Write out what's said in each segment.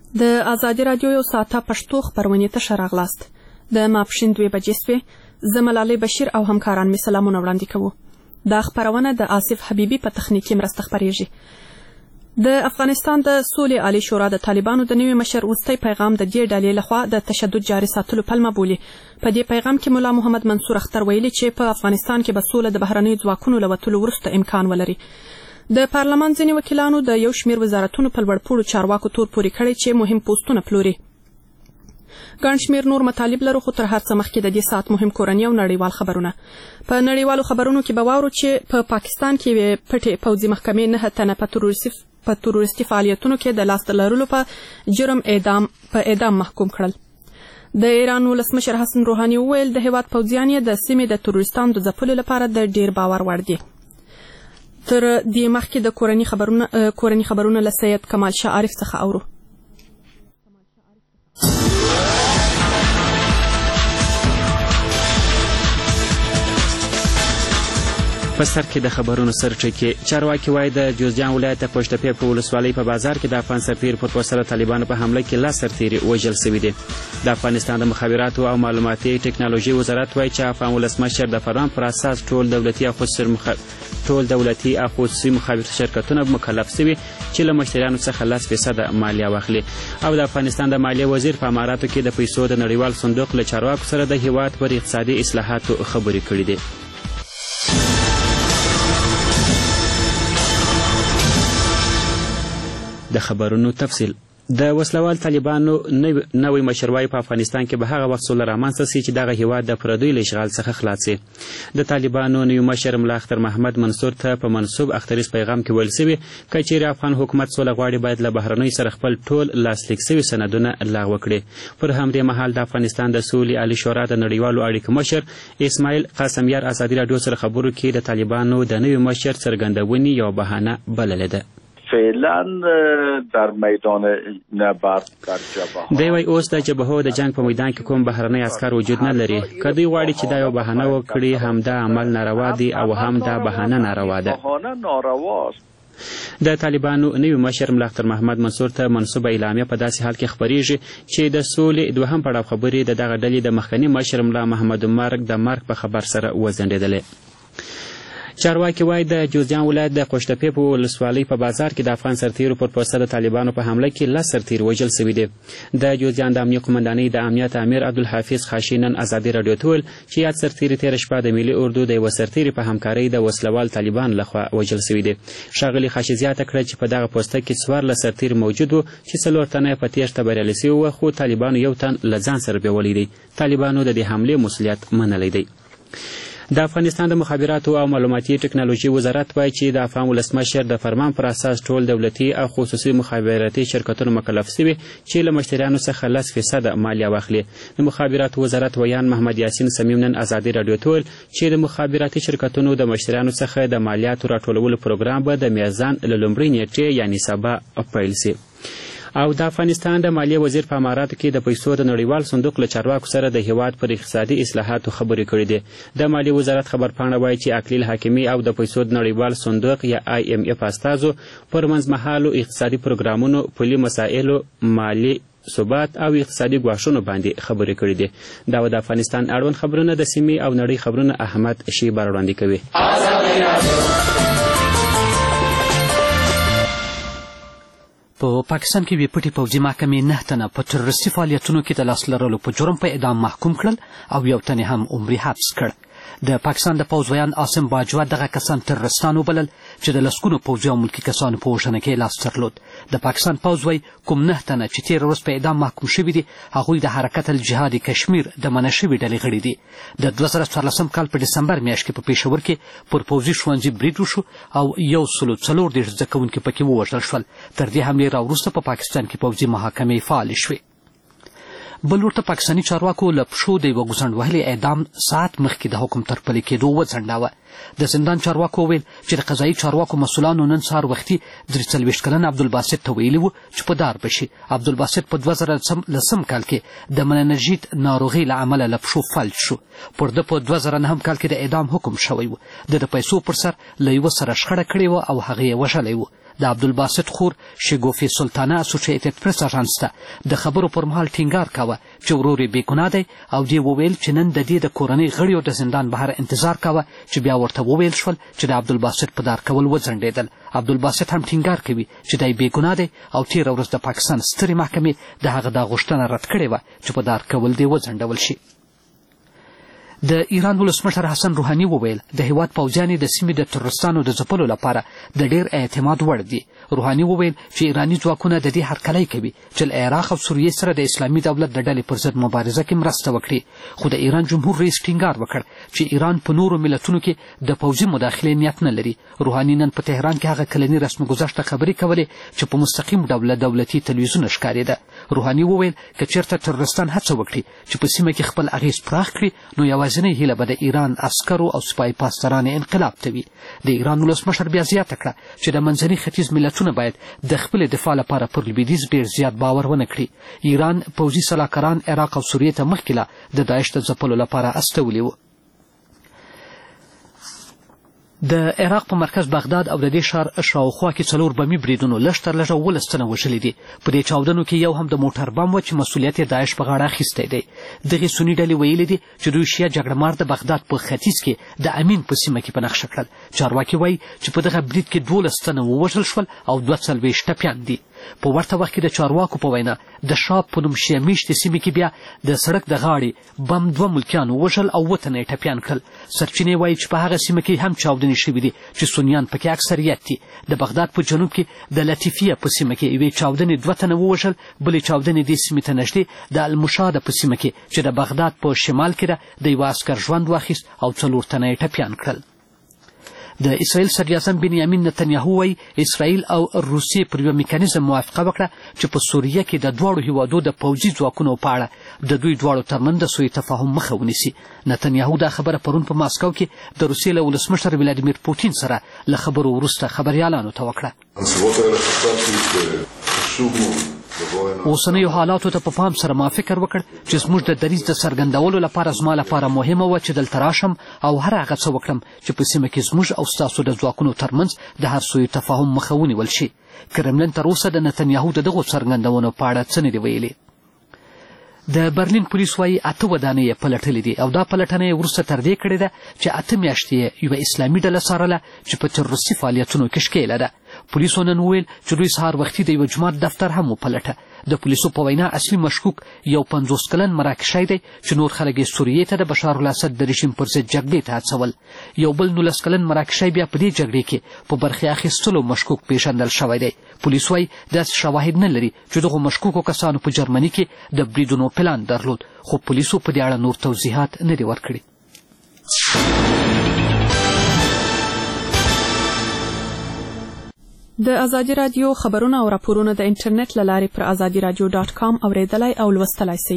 د ازادي راډیو یو ساعته پښتو خپرونې ته ښه راغلاست. د ماپښین 2 بجې شوې. زه ملالۍ بشیر او همکاران مې سلامونه وړاندې کوو. دا خپرونه د آصف حبیبي په تخنیکي مرسته خپریږي. د افغانستان د سولې عالی شورا د طالبانو د نوي مشر وروستی پیغام د دې ډلې لخوا د تشدد جاري ساتلو پلمه بولي. په دې پیغام کې ملا محمد منصور اختر ویلي چې په افغانستان کې به سوله د بهرنیو ځواکونو له وتلو وروسته امکان ولري. د پارلمان ځینې وکیلانو د یو شمېر وزارتونو په لوړپوړو چارواکو تور پورې کړی چې مهم پوسټونه پلوري. ګڼ شمېر نور مطالب لرو، خو تر هر څه مخکې د دې ساعت مهم کورني او نړیوال خبرونه. په نړیوالو خبرونو کې به واورو چې په پاکستان کې پټې پوځي محکمې 9 تنه په تروریستي فعالیتونو کې د لاس لرلو په جرم اعدام محکوم کړل. د ایران ولسمشر حسن روحاني وویل د هېواد پوځیان یې د سیمې د تروریستانو د ځپلو لپاره د ډېر باور وړ دي. تر دې مخکې د کورني خبرونه له سید کمال شاه عارف څخه اورو. په سر کې د خبرونو سرټکي. چارواکي وایي د جوزجان ولایت پشتپې په ولسوالۍ په بازار کې د افغان سرتیر پر وسیله طالبانو په حمله کې 10 سرتیري وژل شوي دي. د افغانستان د مخابراتو او معلوماتي ټکنالوژي وزارت وایي چې افغان ولسمشر د فرمان پر اساس ټول دولتي او خصوصي مخابراتي شرکتونه مکلف شوي چې له مشتریانو څخه 10% مالیه واخلي. او د افغانستان د مالیې وزیر په اماراتو کې د پیسو د نړیوال صندوق له چارواکو سره د هیواد پر اقتصادي اصلاحاتو خبرې کړې دي. د خبرونو تفصیل. د وسلوال طالبانو نوی مشروعي په افغانستان کې به هغه وخت سوله رامنځته شي چې دغه هیواد د پردیو له اشغال څخه خلاص شي. د طالبانو نوی مشر ملا اختر محمد منصور ته په منسوب اختریز پیغام کې ویل شوي که چیرې افغان حکومت سوله غواړي باید له بهرنیو سره خپل ټول لاسلیک شوي سندونه لغوه کړي. پر همدې مهال د افغانستان د سولې عالی شورا د نړیوالو اړیکو مشر اسماعیل قاسمیار ازادي راډیو سره خبرو کې د طالبانو د نوي مشر څرګندونې یوه بهانه بللې ده. فعلا در میدان نبرد در جبهه دی وایي اوس د جبهو د جنگ په میدان کې کوم بهرنی عسکر وجود نه لري. که دوی غواړي چې دا یو بهانه وکړي هم دا عمل ناروا دی او هم دا بهانه ناروا ده. د طالبانو نوي مشر ملا اختر محمد منصور ته منسوبه اعلامیه په داسې حال کې خپریږي چې د سولې دوهم پړاو خبرې د دغه ډلې د مخکني مشر ملا محمد مرګ د مرګ په خبر سره وځنډېدلې. چارواکي وایي د جوزجان ولایت د قشتپې په ولسوالۍ په بازار کې د افغان سرتیرو پر پوسته د طالبانو په حمله کې 10 سرتیر وژل شوي دي. د جوزجان د امنیه قمندانۍ د امنیت امیر عبدالحفیظ خاشي نن ازادي راډیو ته ویل چې یاد سرتیري تېره شپه د ملي اردو د یوه سرتیري په همکارۍ د وسلوال طالبانو لخوا وژل شوي دي. ښاغلي خاشي زیاته کړه چې په دغه پوسته کې 14 سرتیر موجود وو چې 4 تنه په تېښته بریالي شوي وو، خو طالبانو یو تن له ځان سره بیولی دی. طالبانو د دې حملې مسؤلیت منلی دی. د افغانستان د مخابراتو او معلوماتي ټکنالوژي وزارت وایي چې د افغان ولسمشر د فرمان پر اساس ټول دولتي او خصوصي مخابراتي شرکتونه مکلف شوي چې له مشتریانو څخه 10% مالیه واخلي. د مخابراتو وزارت ویان محمد یاسین سمیم نن ازادي راډیو ته ویل چې د مخابراتي شرکتونو د مشتریانو څخه د مالیاتو راټولولو پروګرام به د میزان له لومړۍ نیټې یعنې سبا پیل شي. او د افغانستان د مالیې وزیر په اماراتو کې د پیسو د نړیوال صندوق له چارواکو سره د هیواد پر اقتصادي اصلاحاتو خبرې کړې دي. د مالیې وزارت خبرپاڼه وایي چې اقلیل حاکمي او د پیسو د نړیوال صندوق یا IMF استازو پر منځمهالو اقتصادي پروګرامونو، پولي مسایلو، مالي ثبات او اقتصادي ګواښونو باندې خبرې کړې دي. دا د افغانستان اړوند خبرونه د سیمې او نړۍ خبرونه احمد شیبر وړاندې کوي. په پاکستان کې پټې پوځي محکمې 9 تنه په تروریستي فعالیتونو کې د لاس لرلو په جرم په اعدام محکوم کړل او یو تن هم عمري حبس کړ. د پاکستان د پوځ ویان عاصم باجوه دغه کسان تروریستان وبلل چې د لسګونو پوځي او ملکي کسانو په وژنه کې لاس درلود. د پاکستان پوځ وایي کوم 9 تنه چې تېره ورځ په اعدام محکوم شوي دي هغوی د حرکت الجهاد کشمیر د منع شوې ډلې غړي دي. د 2014 کال په ډسمبر میاشت کې په پېښور کې پر پوځي ښوونځي برید وشو او 134 زده کوونکي پکې ووژل شول. تر دې حملې راوروسته په پاکستان کې پوځي محاکمې فعالې شوې. بل ورته پاکستاني چارواکو له پښو د یوه ګوزڼ وهلي اعدام ساعت مخکې د حکم تر پلي کېدو وځنډاوه. د زندان چارواکو وویل چې د قضایي چارواکو مسؤلانو نن سهار وختي 43 کلن عبدالباسط ته ویلي وو چې په دار بشي. عبدالباسط په 2010 کال کې د مننژیت ناروغۍ له امله له پښو فلج شو. پر ده په 2009 کال کې د اعدام حکم شوی و. د پیسو پر سر له یوه سره شخړه کړې وه او هغه یې وژلی و. د عبدالباسط خور شګوفې سلطانه اسوسییټډ پریس اژانس ته د خبرو پر مهال ټینګار کاوه چې ورور یې بېګناه دی او دې وویل چې نن د دې د کورنۍ غړیو د زندان بهر انتظار کاوه چې بیا ورته وویل شول چې د عبدالباسط په دار کول وځنډېدل. عبدالباسط هم ټینګار کوي چې دی بېګناه دی او تېره ورځ د پاکستان سترې محکمې د هغه دا غوښتنه رد کړې وه چې په دار کول دې وځنډول شي. د ایران ولسمشر حسن روحاني وویل د هیواد پوځیان د سیمې د تروریستانو د ځپلو لپاره د ډېر اعتماد وړ دي. روحاني وویل چې ایراني ځواکونه د دې هرکلی کوي چې له عراق او سوریې سره د اسلامي دولت د ډلې پر ضد مبارزه کې مرسته وکړي، خو د ایران جمهور رئیس ټینګار وکړ چې ایران په نورو ملتونو کې د پوځي مداخلې نیت نه لري. روحاني نن په تهران کې هغه کلني رسم ګذشت خبرې کولې چې په مستقیم ډول دولتي تلویزیون ښکارېده. روحاني وویل که چېرته تروریستان هڅه وکړي چې په سیمه کې خپل اغېز پراخ کړي نو یوازینۍ هیله به د ایران عسکرو او سپای پاسدارانو انقلاب ته وي. د ایران ولسمشر بیا زیاته کړه چې د منځني ختیځ ملتونه باید د خپلې دفاع لپاره پر لویدیځ ډېر زیات باور ونه کړي. ایران پوځي سلاکاران عراق او سوریې ته مخکې لا د داعش د ځپلو لپاره استولي وو. د عراق په مرکز بغداد او د دې ښار شاوخوا کې 4 بمي بریدونو لږ تر لږه 12 تنه وژلي دي. په دې چاودنو کې یو هم د موټر بم و چې مسؤلیت یې داعش په غاړه اخیستی دی. دغې سني ډلې ویلي دي چې دوی شیعه جګړهمار د بغداد په ختیځ کې د امین په سیمه کې په نښه کړل. چارواکي وایي چې په دغه برید کې 12 تنه ووژل شول او 42 ټپیان دي. په ورته وخت کې د چارواکو په وینا د شاب په نوم شیعه میشتې سیمې کې بیا د سړک د غاړې بم 2 ملکیان ووژل او 7 تنه یې ټپیان کړل. سرچینې وایي چې په هغه سیمه کې هم چاودنې شوي دي چې سنیان پکې اکثریت دي. د بغداد په جنوب کې د لطیفیه په سیمه کې یوې چاودنې 2 تنه ووژل، بلې چاودنې دې سیمې ته نږدې د المشاده په سیمه کې چې د بغداد په شمال کې ده د یوه عسکر ژوند واخیست او 4 تنه یې ټپیان کړل. د اسرائیل صدراعظم بنیامین نتنیاهو وایي اسرائیل او روسیې پر یوه میکانیزم موافقه وکړه چې په سوریه کې د دواړو هیوادو د پوځي ځواکونو په اړه د دوی دواړو ترمنځ د سوء تفاهم مخه ونیسي. نتنیاهو دا خبره پرون په ماسکو کې د روسیې له ولسمشر ولادیمیر پوتین سره له خبرو وروسته خبریالانو ته وکړه. اوسنیو حالاتو ته په پام سره ما فکر وکړ چې زموږ د دریځ د څرګندولو لپاره زما لپاره مهمه وه چې دلته راشم او هر هغه څه وکړم چې په سیمه کې زموږ او ستاسو د ځواکونو ترمنځ د هر سوء تفاهم مخه ونیول شي. کرملن تر اوسه د نتنیاهو د دغو څرګندونو په اړه څه نه دي ویلي. د برلین پولیس وایي 8 ودانۍ یې پلټلې دي او دا پلټنه یې وروسته تر دې کړې ده چې 8 میاشتې یې یوه اسلامي ډله څارله چې په تروریستي فعالیتونو کې ښکېله ده. پولیسو نن وویل چې دوی سهار وختي د یوه جومات دفتر هم وپلټه. د پولیسو په وینا اصلي مشکوک یو 50 کلن مراکشی دی چې نور خلک یې سوریې ته د بشار الاسد د رژیم پر ضد جګړې ته هڅول. یو بل 19 کلن مراکشی بیا په دې جګړې کې په برخې اخیستلو مشکوک پیژندل شوی دی. پولیس وایي داسې شواهد نه لري چې دغو مشکوکو کسانو په جرمني کې د بریدونو پلان درلود، خو پولیسو په دې اړه نور توضیحات نه دي ورکړي. د ازادي راډیو خبرونه او راپورونه د انټرنیټ له لارې پر azadiradio.com اوریدلای او لوستلای شئ.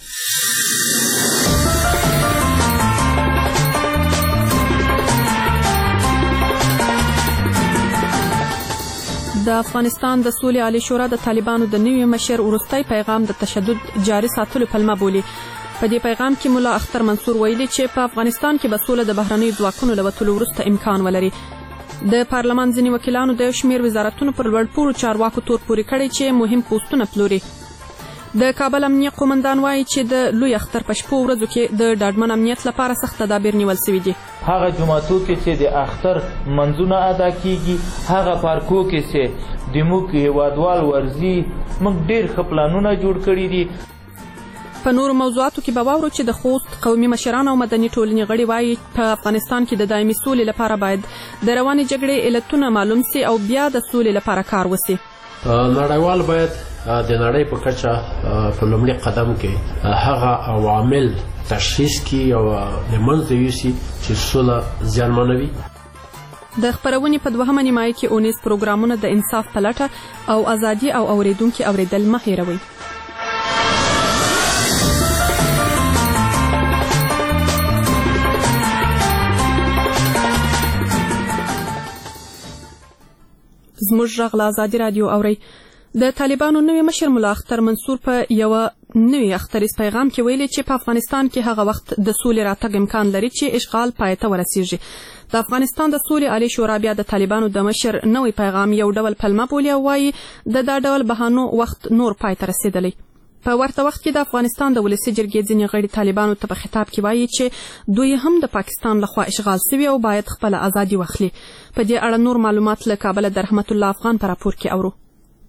د افغانستان د سولې عالی شورا د طالبانو د نوي مشر وروستی پیغام د تشدد جاري ساتلو پلمه بولي. په دې پیغام کې مولا اختر منصور ویلي چې په افغانستان کې به سوله د بهرنیو ځواکونو له وتلو وروسته امکان ولري. د پارلمان ځینې وکیلانو د شمیر وزارتونو پر لوړپوړو چارواکو تور پورې کړی چې مهم پوسټونه پلوري. د کابل امنیه قومندان وایي چې د لوی اختر په شپو ورځو کې د ډاډمن امنیت لپاره سخت تدابیر نیول شوي دي. هغه جماعتو کې چې د اختر منځونه ادا کیږي، هغه پارکو کې چې د موږ هیوادوال ورځي، موږ ډېر ښه پلانونه جوړ کړي دي. په نورو موضوعاتو کې به واورو چې د خوست قومي مشران او مدني ټولنې غړي وایي په افغانستان کې د دایمي سولې لپاره باید د روانې جګړې علتونه معلوم سي او بیا د سولې لپاره کار وسي. نړیوال باید د نړۍ په کچه په لومړي قدم کې هغه عوامل تشخیص کړي او د منځ یوسي چې سوله زیانمنوي. د خبرونې په 2مه نیمایي کې اونیز پروګرامونه د انصاف په لټه او ازادي او اوریدونکو اوریدل مه هیروئ. زموږ غږ له ازادي راډیو اورئ. د طالبانو نوی مشر ملا اختر منصور په یو نوی اختریز پیغام کې ویلي چې په افغانستان کې هغه وخت د سولې راتګ امکان لري چې اشغال پای ته ورسیږي. د افغانستان د سولې عالی شورا بیا د طالبانو د مشر نوی پیغام یو ډول پلمه بولي او وایي د دا ډول بهانو وخت نور پای ته رسیدلی. په ورته وخت کې د افغانستان د ولسي جرګې ځینې غړي طالبانو ته په خطاب کې وایي چې دوی هم د پاکستان لخوا اشغال شوي او باید خپل ازادي واخلي. په دې اړه نور معلومات له کابل د رحمت الله افغان په راپور کې اورو.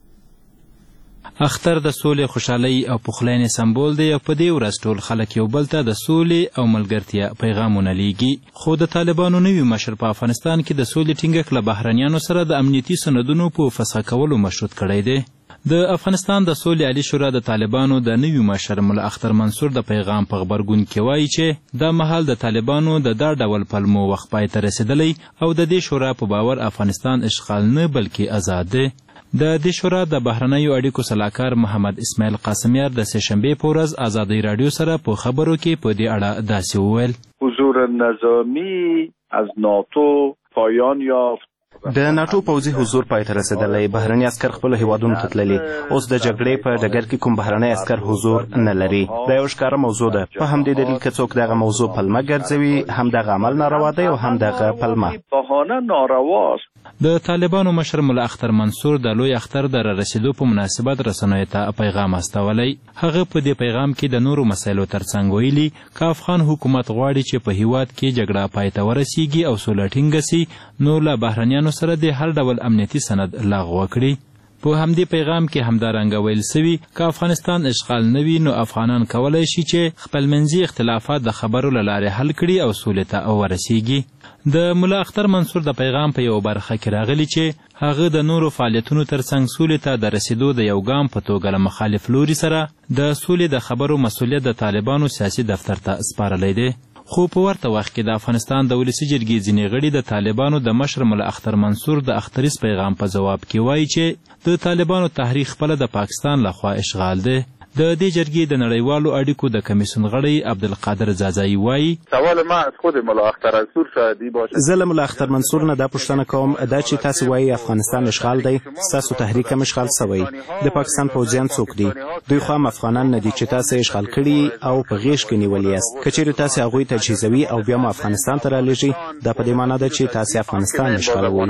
اختر د سولې، خوشحالۍ او پخلاینې سمبول دی او په دې ورځ ټول خلک یو بل ته د سولې او ملګرتیا پیغامونه لیږي. خو د طالبانو نوي مشر په افغانستان کې د سولې ټینګښت له بهرنیانو سره د امنیتي سندونو په فسخ کولو مشروط کړی دی. د افغانستان د سولې عالی شورا د طالبانو د نوي مشر ملا اختر منصور د پیغام په غبرګون کې وایي چې دا مهال د طالبانو د دا ډول پلمو وخت پای ته رسیدلی او د دې شورا په باور افغانستان اشغال نه بلکې آزاد دی. د دې شورا د بهرنیو اړیکو سلاکار محمد اسماعیل قاسمیار د سهشنبې په ورځ ازادۍ راډیو سره په خبرو کې په دې اړه داسې وویل: حضور نظامی از ناتو پایان یافت. د ناتو پوځي حضور پای ته رسیدلی. بهرني عسکر خپلو هیوادونو ته تللي. اوس د جګړې په ډګر کې کوم بهرنی عسکر حضور نه لري. دا یو ښکاره موضوع ده. په همدې دلیل که څوک دغه موضوع پلمه ګرځوي، هم دغه عمل ناروا دی او هم دغه پلمه. بهانه نارواست. د طالبانو مشر ملا اختر منصور د لوی اختر د رسیدو په مناسبت رسنیو ته پیغام استولی. هغه په دې پیغام کې د نورو مسایلو ترڅنګ ویلي که افغان حکومت غواړي چې په هیواد کې جګړه پای ته ورسیږي او سوله ټینګه سي، نو له بهرنیانو سره د هر ډول امنیتي سند لغوه کړي. په همدې پیغام کې همدارنګه ویل سوي که افغانستان اشغال نه وي نو افغانان کولی شي چې خپلمنځي اختلافات د خبرو له لارې حل کړي او سولې ته ورسیږي. د ملا اختر منصور د پیغام په یو برخه کې راغلی چې هغه د نورو فعالیتونو ترڅنګ سولې ته د رسیدو د یو ګام په توګه له مخالف لوري سره د سولې د خبرو مسؤلیت د طالبانو سیاسي دفتر ته سپارلی دی. خو په ورته وخت کې د افغانستان د ولسي جرګې ځینې غړي د طالبانو د مشر ملا اختر منصور د اختریز پیغام په ځواب کې وایي چې د طالبانو تحریک خپله د پاکستان لخوا اشغال دی. د دې جرګې د نړیوالو اړیکو د کمیسیون غړی عبدالقادر زازایی وایي: سوال ما از خود ملا اختر منصور شاهدی باشه. زه له ملا اختر منصور نه دا پوښتنه کوم دا چې تاسو وایي افغانستان اشغال دی، ستاسو تحریک هم اشغال سوی. د پاکستان پوځیان څوک دي؟ دوی خو هم افغانان نه دي چې تاسو اشغال کړي او په غیږ کې نیولي یاست. که چیرې تاسو هغوی تجهیزوي او بیا مو افغانستان ته رالیږي، دا په دې معنی ده چې تاسو افغانستان اشغالوئ.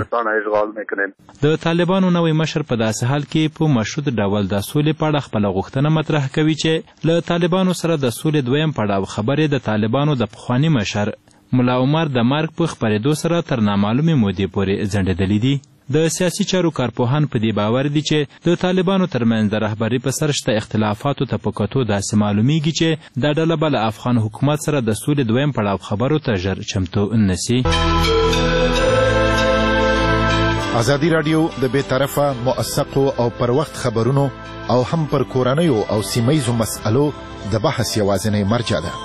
د طالبانو نوی مشر په داسې حال کې په مشروط ډول د سولې په اړه خپله غوښتنه مطرح کوي چې له طالبانو سره د سولې دویم پړاو خبرې د طالبانو د پخواني مشر ملا عمر د مرګ په خپرېدو سره تر نامعلومې مودې پورې ځنډېدلې دي. د سیاسي چارو کارپوهان په دې باور دي چې د طالبانو ترمنځ د رهبرۍ په سر شته اختلافاتو ته په کتو داسې معلومیږي چې دا ډله به له افغان حکومت سره د سولې دویم پړاو خبرو ته ژر چمتو نسي. ازادي راډیو د بې طرفه موثقو او پر وخت خبرونو او هم پر کورنیو او سیمهیزو مسألو د بحث یوازینی مرجع ده.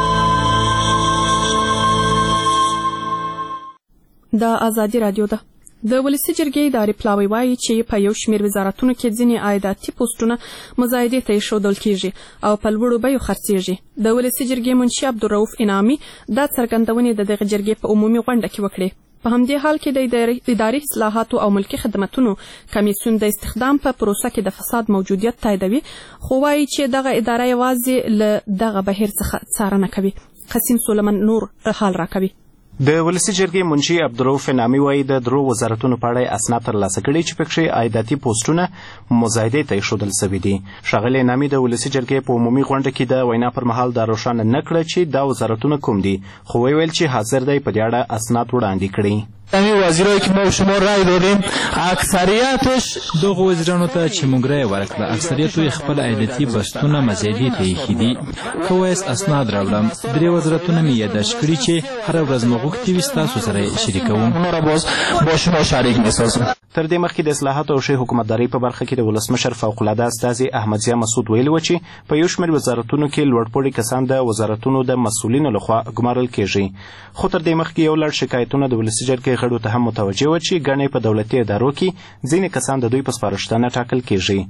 دا ازادي راډیو ده. د ولسي جرګې اداري پلاوی وایي چې په یو شمېر وزارتونو کې ځینې عایداتي پوسټونه مزایدې ته ایښودل کیږي او په لوړو بیو خرڅیږي. د ولسي جرګې منشي عبدالرؤف انعامي دا څرګندونې د دغه جرګې په عمومي غونډه کې وکړې. په همدې حال کې د اداري اصلاحاتو او ملکي خدمتونو کمیسیون د استخدام په پروسه کې د فساد موجودیت تاییدوي، خو وایي چې دغه اداره یوازې له دغه بهیر څخه څارنه کوي. قسیم سلیمان نور حال راکوي. د ولسي جرګې منشي عبدالرؤف انعامي وایي د درو وزارتونو په اړه اسناد ترلاسه کړي چې پکښې عایداتي پوسټونه مزایدې ته ایښودل سوي دي. ښاغلی انعامي د ولسي جرګې په عمومي غونډه کې د وینا پر مهال دا روښانه نه کړه چې دا وزارتونه کوم دي، خو ویل چې حاضر دی په دې اړه اسناد وړاندې کړي. همین وزیرایی که ما و شما رای دادیم اکثریتش دغه وزیرانو ته چې موږ رای ورکړه اکثریت یې خپل عایداتي بستونه مزایدې ته ایښي دي. که وایاست اسناد راوړم، 3 وزارتونه مې یادداشت کړي چې هره ورځ مو غوښتي وي ستاسو سره یې شریکوم. با شما شریک میسازم. تر دې مخکې د اصلاحاتو او ښې حکومتدارۍ په برخه کې د ولسمشر فوق العاده استازي احمدضیاء مسعود ویلي و چې په یو شمېر وزارتونو کې لوړپوړي کسان د وزارتونو د مسؤلینو لخوا ګمارل کیږي. خو تر دې مخکې یو لړ شکایتونه د ولسي جرګې غړو ته هم متوجه و چې ګڼې په دولتي ادارو کې ځینې کسان د دوی په سپارښتنه ټاکل کیږي.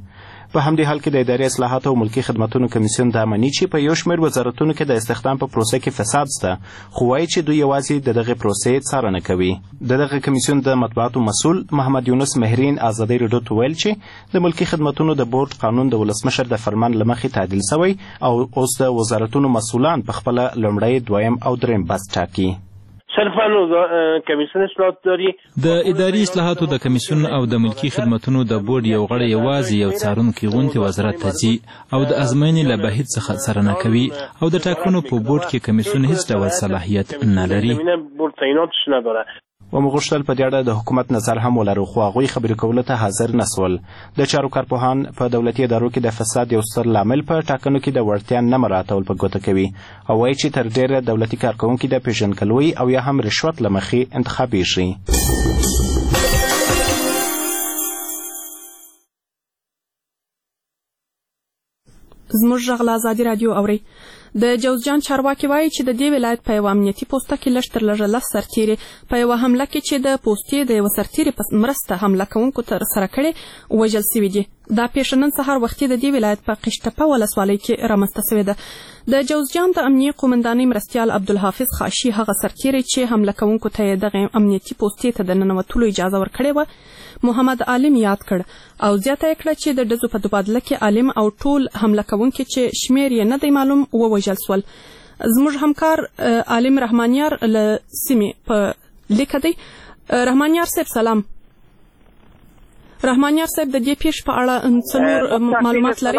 په همدې حال کې د اداري اصلاحاتو او ملکي خدمتونو کمیسیون دا مني چې په یو شمېر وزارتونو کې د استخدام په پروسه کې فساد شته، خو وایي چې دوی یوازې د دغې پروسې څارنه کوي. د دغه کمیسیون د مطبوعاتو مسؤل محمد یونس مهرین ازادۍ راډیو ته ویل چې د ملکي خدمتونو د بورډ قانون د ولسمشر د فرمان له مخې تعدیل شوی او اوس د وزارتونو مسؤلان په خپله لومړی، دویم او دریم بست ټاکي. صرفا کمیسیون اصلاحات داری د اداري اصلاحاتو د کمیسیون او د ملکي خدمتونو د بورډ یو غړی یوازې یو څارونکي غونډې وزارت ته ځي او د ازموینې له بهیر څخه څارنه کوي او د ټاکنو په بورډ کې کمیسیون هیڅ ډول صلاحیت نه لري. ومغوښتل په دې اړه د حکومت نظر هم ولرو، خو هغوی خبرې کولو ته حاضر نه سول. د چارو کارپوهان په دولتي ادارو کې د فساد یو ستر لامل په ټاکنو کې د وړتیا نه مراعاتول په ګوته کوي او وایي چې تر ډیره دولتي کارکوونکي د پیژندګلوۍ او یا هم رشوت له مخې انتخابیږي. زموږ غږ له ازادي راډیو اورئ. د جوزجان چارواکي وایي چې د دې ولایت په یوه امنیتي پوسته کې لږ تر لږه 10 سرتیرې په یوه حمله کې چې د پوستې د یوه سرتیرې په مرسته حمله کوونکو ترسره کړې وژل سوي دي. دا پیښه نن سهار وختي د دې ولایت په قشتپه ولسوالۍ کې رامنځته سوې ده. د جوزجان د امنیه قومندانۍ مرستیال عبدالحافظ خاشي هغه سرتیری چې حمله کوونکو ته یې دغه امنیتي پوستې ته د ننوتلو اجازه ورکړې وه محمد عالم یاد کړ او زیاته یې کړه چې د ډزو په تبادله کې عالم او ټول حمله کوونکي چې شمیر یې نه دی معلوم ووژل سول. زموږ همکار عالم رحمانیار له سیمې په لیکه دی. رحمانیار صاحب سلام. رحمانیار صاحب د دې پیښې په اړه څه نور معلومات لري؟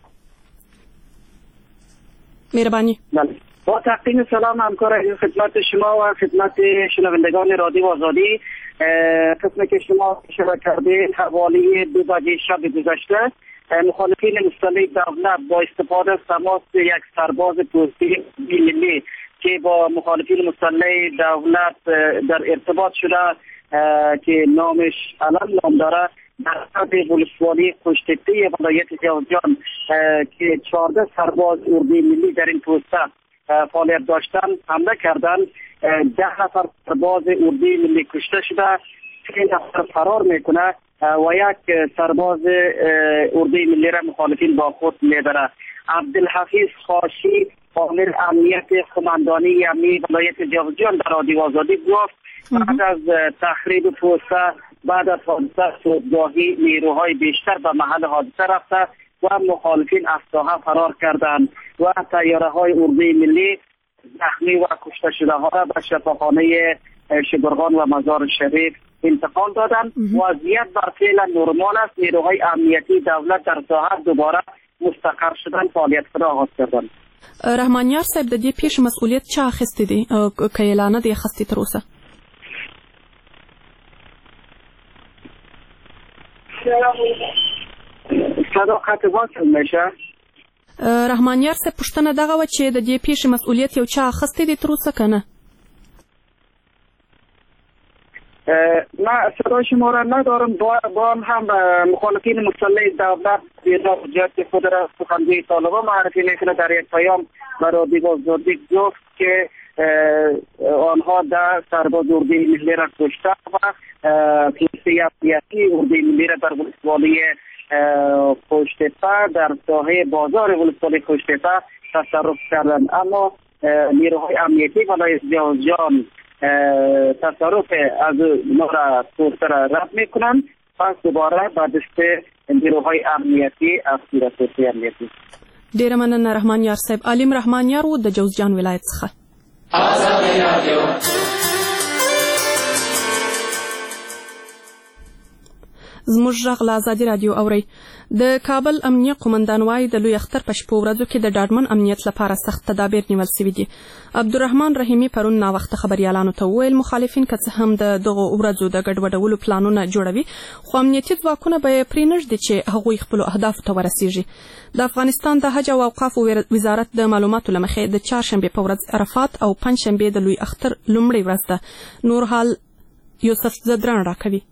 مهربانی. با تقدیم سلام همکار خدمت شما و خدمت شنوندگان رادیو آزادی. قسمی که شما اشاره کردید حوالی 2 بجه شب گذشته مخالفین مسلح دولت با استفاده از تماس یک سرباز پستی ملی که با مخالفین مسلح دولت در ارتباط شده که نامش علم نام داره در حد ولسوالی قشتپه ولایت جوزجان که 14 سرباز اردوی ملی در این پسته فعالیت داشتن حمله کردن. 10 نفر سرباز اردوی ملی کشته شده، 3 نفر فرار میکنه و یک سرباز اردوی ملی را مخالفین با خود میبره. عبدالحفیظ خاشی عامل امنیت قماندانی امنی ولایت جوزجان در رادیو آزادی گفت بعد از تخریب پوسته بعد از حادثه صبحگاهی نیروهای بیشتر به محل حادثه رفته و مخالفین از ساحه فرار کردند و سیاره های اردوی ملی زخمی و کشته شده ها را به شفاخانه شبرغان و مزار شریف انتقال دادند. وضعیت بر فعل نرمال است. نیروهای امنیتی دولت در ساحه دوباره مستقر شدن فعالیت را آغاز کردند. رحمانیار صاحب د دې پیښې مسؤلیت چا اخیستی دی که اعلان نه دی اخیستی تر اوسه؟ صداقت واصل میشه. رحمانیار صاحب پوښتنه دغه وه چې د دې پیښې مسؤلیت یو چا اخیستی دی تر اوسه که نه؟ من صدای شما را ندارم. با هم مخالفین مسلح دولت جهت خود را سخنگوی طالبان معرفی میکنه. در یک پیام به رادیو آزادی گفت که آنها در سرباز اردوی ملی را کشته و پوسته امنیتی اردوی ملی را در ولسوالی قشتپه در ساحه بازار ولسوالی قشتپه تصرف کردند، اما نیروهای امنیتی ولایت جوزجان تصرف از نورا پوسته را رد میکنند. پس دوباره به دست نیروهای امنیتی افسیر پوسته امنیتی. ډیره مننه رحمانیار صاحب. عالم رحمانیار و د جوزجان ولایت څخه. آزادی رادیو. زموږ غږ له ازادي راډیو اورئ. د کابل امنیه قومندان وایي د لوی اختر په شپو ورځو کې د ډاډمن امنیت لپاره سخت تدابیر نیول سوي دي. عبدالرحمن رحیمي پرون ناوخته خبریالانو ته وویل مخالفین که څه هم د دغو ورځو د ګډوډولو پلانونه جوړوي خو امنیتي ځواکونه به یې پرې نږدي چې هغوی خپلو اهدافو ته ورسیږي. د افغانستان د حج او اوقافو وزارت د معلوماتو له مخې د چهارشنبې په ورځ عرفات او پنجشنبې د لوی اختر لومړۍ ورځ ده. نور حال یوسف زدران راکوي.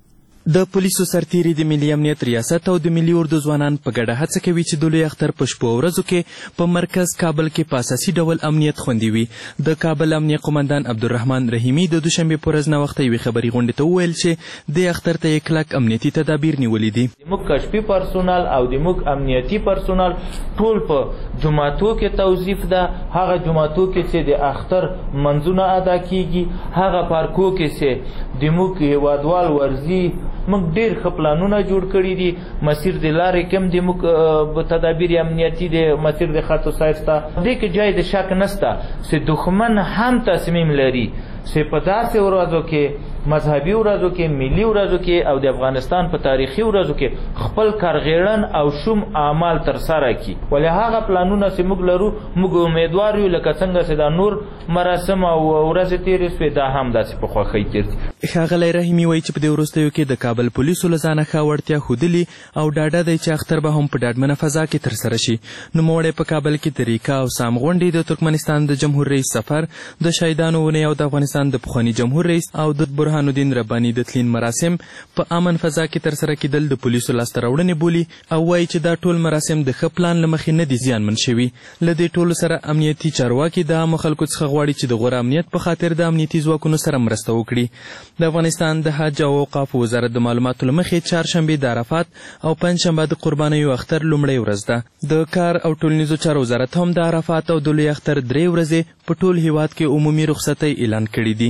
د پولیسو سرتیري د ملي امنیت ریاست او د ملي اردو ځوانان په ګډه هڅه کوي چې د لوی اختر په شپو او ورځو کې په مرکز کابل کې په اساسي ډول امنیت خوندي وي. د کابل امنیه قومندان عبدالرحمن رحیمي د دوشنبې په ورځ ناوخته یوې خبري غونډې ته وویل چې د اختر ته یې کلک امنیتي تدابیر نیولي دي. موږ کشفي پرسونل او د موږ امنیتي پرسونل ټول په جماعتو کې توظیف ده. هغه جماعتو کې چې د اختر منځونه ادا کیږي، هغه پارکو کې چې د موږ هیوادوال ورزي موږ ډېر ښه پلانونه جوړ کړي دي. مسیر د لارې کوم د موږ تدابیر امنیتي د مسیر د خط سایز ته دې کې جای د شک نشته چې دښمن هم تصمیم لري چې په داسې ورځو کې مذهبي ورځو کې، ملي ورځو کې او د افغانستان په تاریخي ورځو کې خپل کارغیړن او شوم اعمال ترسره کړي. ولې هغه پلانونه چې موږ لرو، موږ امیدوار یو لکه څنګه چې دا نور مراسم او ورځې تېرې شوې دا هم داسې په خوښۍ تېر. ښاغلی رحیمي وایي چې په دې وروستیو کې د کابل پولیسو له ځانه ښه وړتیا ښودلي او ډاډه دی چې اختر به هم په ډاډمنه فضا کې ترسره شي. نوموړی په کابل کې د ریکا او سام غونډې، د ترکمنستان د جمهور رئیس سفر، د شهیدانو ونې او د افغانستان د پخواني جمهور رئیس او د برهان الدین رباني د تلین مراسم په امن فضا کې ترسره کېدل د پولیسو لاسته راوړنې بولي او وایي چې دا ټول مراسم د ښه پلان له مخې نه دي زیانمن شوي. له دې ټولو سره امنیتي چارواکي د عامو خلکو څخه غواړي چې د غوره امنیت په خاطر د امنیتي ځواکونو سره مرسته وکړي. د افغانستان د حج او اوقافو وزارت د معلوماتو له مخې چهارشنبې د عرفات او پنجشنبه د قربانیو اختر لومړۍ ورځ ده. د کار او ټولنیزو چارو وزارت هم د عرفات او د لوی اختر 3 ورځې په ټول هیواد کې عمومي رخصتۍ اعلان کړي دي.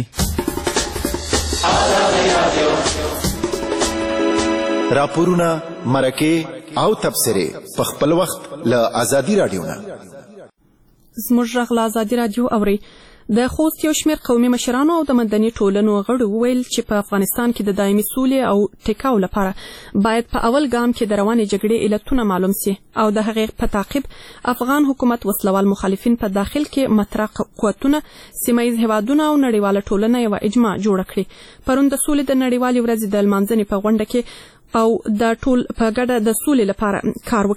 راپورونه، مرکې او تبصرې په خپل وخت له ازادي رادیو نه. زموږ غږ له ازادي رادیو اورئ. د خوست یو شمېر قومي مشرانو او د مدني ټولنو غړو وویل چې په افغانستان کې د دایمي سولې او ټیکاو لپاره باید په اول ګام کې د روانې جګړې علتونه معلوم سي او د هغې په تعقیب افغان حکومت وسلوال مخالفین په داخل کې مطرح قوتونه، سیمه ییز هیوادونه او نړیواله ټولنه یوه اجماع جوړه کړي. پرون د سولې د نړیوالې ورځې د لمانځنې په غونډه کې او د ټول په ګډه د سولې لپاره کار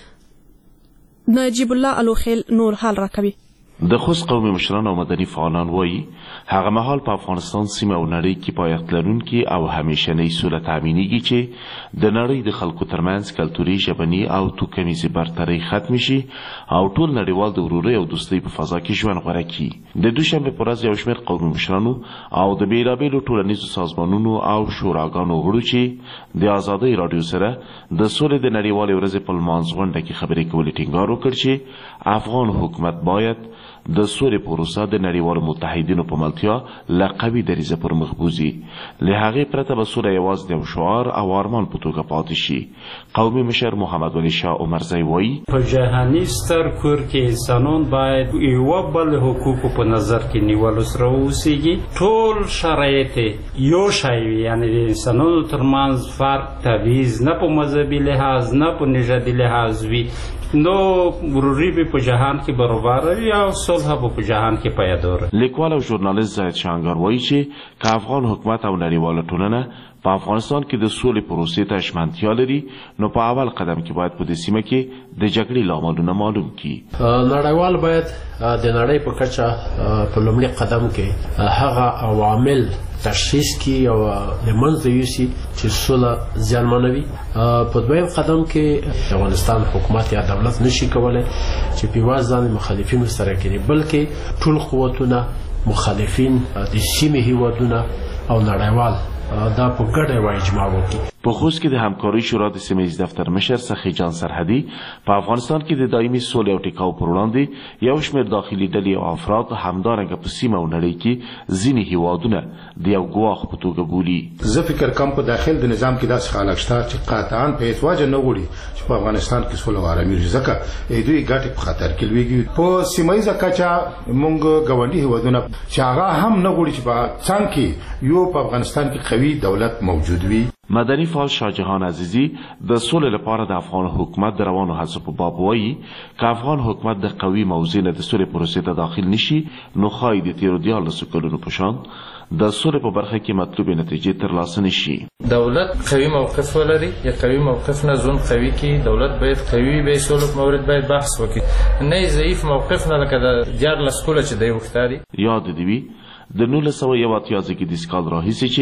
وکړي. نجیب الله الوخیل نور حال راکوي. د خوست قومي مشران او مدني فعالان وایي هغه مهال په افغانستان سیمه او نړۍ کې پایښت لرونکي او همیشنۍ سوله تامینېږي چې د نړۍ د خلکو ترمنځ کلتوري، ژبني او توکمیزې برترۍ ختم شي او ټول نړیوال د ورورۍ او دوستۍ په فضا کې ژوند غوره کړي. د دوشنبې په ورځ یو شمېر قومي مشرانو او د بېلابېلو ټولنیزو سازمانونو او شوراګانو غړو چې د ازادۍ راډیو سره د سولې د نړیوالې ورځې په لمانځ غونډه کې خبرې کولې ټینګار وکړ چې افغان حکومت باید د سولې پروسه د نړیوالو متحدینو په ملتیا له قوي دریځه پر مخ بوځي. له هغې پرته به سوله یوازې د یو شعار او ارمان په توګه پاتې شي. قومي مشر محمد ولی شاه عمرزی وایي په جهاني ستر کور کې انسانان باید یو بل حقوقو په نظر کې نیولو سره اوسیږي. ټول شرایط یو شی وي، یعنې د انسانانو ترمنځ فرق تبعیض نه په مذهبي لحاظ نه په نژادي لحاظ وي، نو وروري به په جهان کې برابر وي او صلح به په جهان کې پیدا. لیکوال او ژورنالیست زاهد شانګار وایي چې که افغان حکومت او نړیواله ټولنه په افغانستان کې د سولې پروسې ته ژمنتیا لري نو په اول قدم کې باید په دې سیمه کې د جګړې لاملونه معلوم کړي. نړیوال باید د نړۍ په کچه په لومړي قدم کې هغه عوامل تشخیص کړي او د منځ یوسي چې سوله زیانمنوي. په دویم قدم کې افغانستان حکومت یا دولت نشي کولای چې په وازان مخالفین سره کړي، بلکې ټول قوتونه مخالفین د سیمې هیوادونه او نړیوال دا په ګډه یوه اجماع وکړي. په خوست کې د همکارۍ شورا د سیمه ییز دفتر مشر سخي جان سرحدي په افغانستان کې د دایمي سولې او ټیکاو پر وړاندې یو شمېر داخلي ډلې او افراد همدارنګه په سیمه او نړۍ کې ځینې هیوادونه د یو ګواښ په توګه بولي. زه فکر کوم په داخل د نظام کې داسې خلک شته چې قاطعاً په هېڅ وجه نه غواړي چې په افغانستان کې سوله او ارامي وي، ځکه دوی ګټې په خطر کې لویږي. په سیمه ییزه کچه موږ ګاونډي هیوادونه چې هغه هم نه غواړي چې په څنګ کې یو په افغانستان کې قوي دولت موجود وي. مدني فعال شاهجهان عزیزی د سولې لپاره د افغان حکومت د روانو هڅو په باب وایي که افغان حکومت د قوي موضوع نه د سولې پروسې ته داخل نشي نو ښایي د تیرو 14 کلونو په شان د سولې په برخه کې مطلوبې نتیجې ترلاسه نشي. دولت قوي موقف ولري یا قوي موقف نه ځون قوي کی دولت باید قوي به سولې مورد باید بحث وکړي، نه ضعیف موقف نه لکه د 14 کال چې دی وختاري. یاد دی د 1981 کې د کال راهیسې چې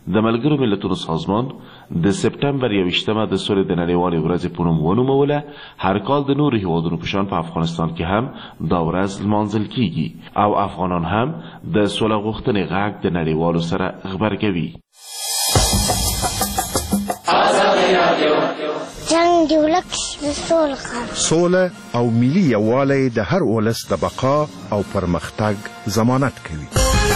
د ملګرو ملتونو سازمان د سپټمبر 21 د سولې د نړیوالې ورځې په نوم ونوموله. هر کال د نورو هیوادونو په شان په افغانستان کې هم دا ورځ لمانځل کیږي او افغانان هم د سوله غوښتنې غږ د نړیوالو سره غبرګوي. جنگ دی ولک د سوله او ملي یووالی د هر ولس د بقا او پرمختګ ضمانت کوي.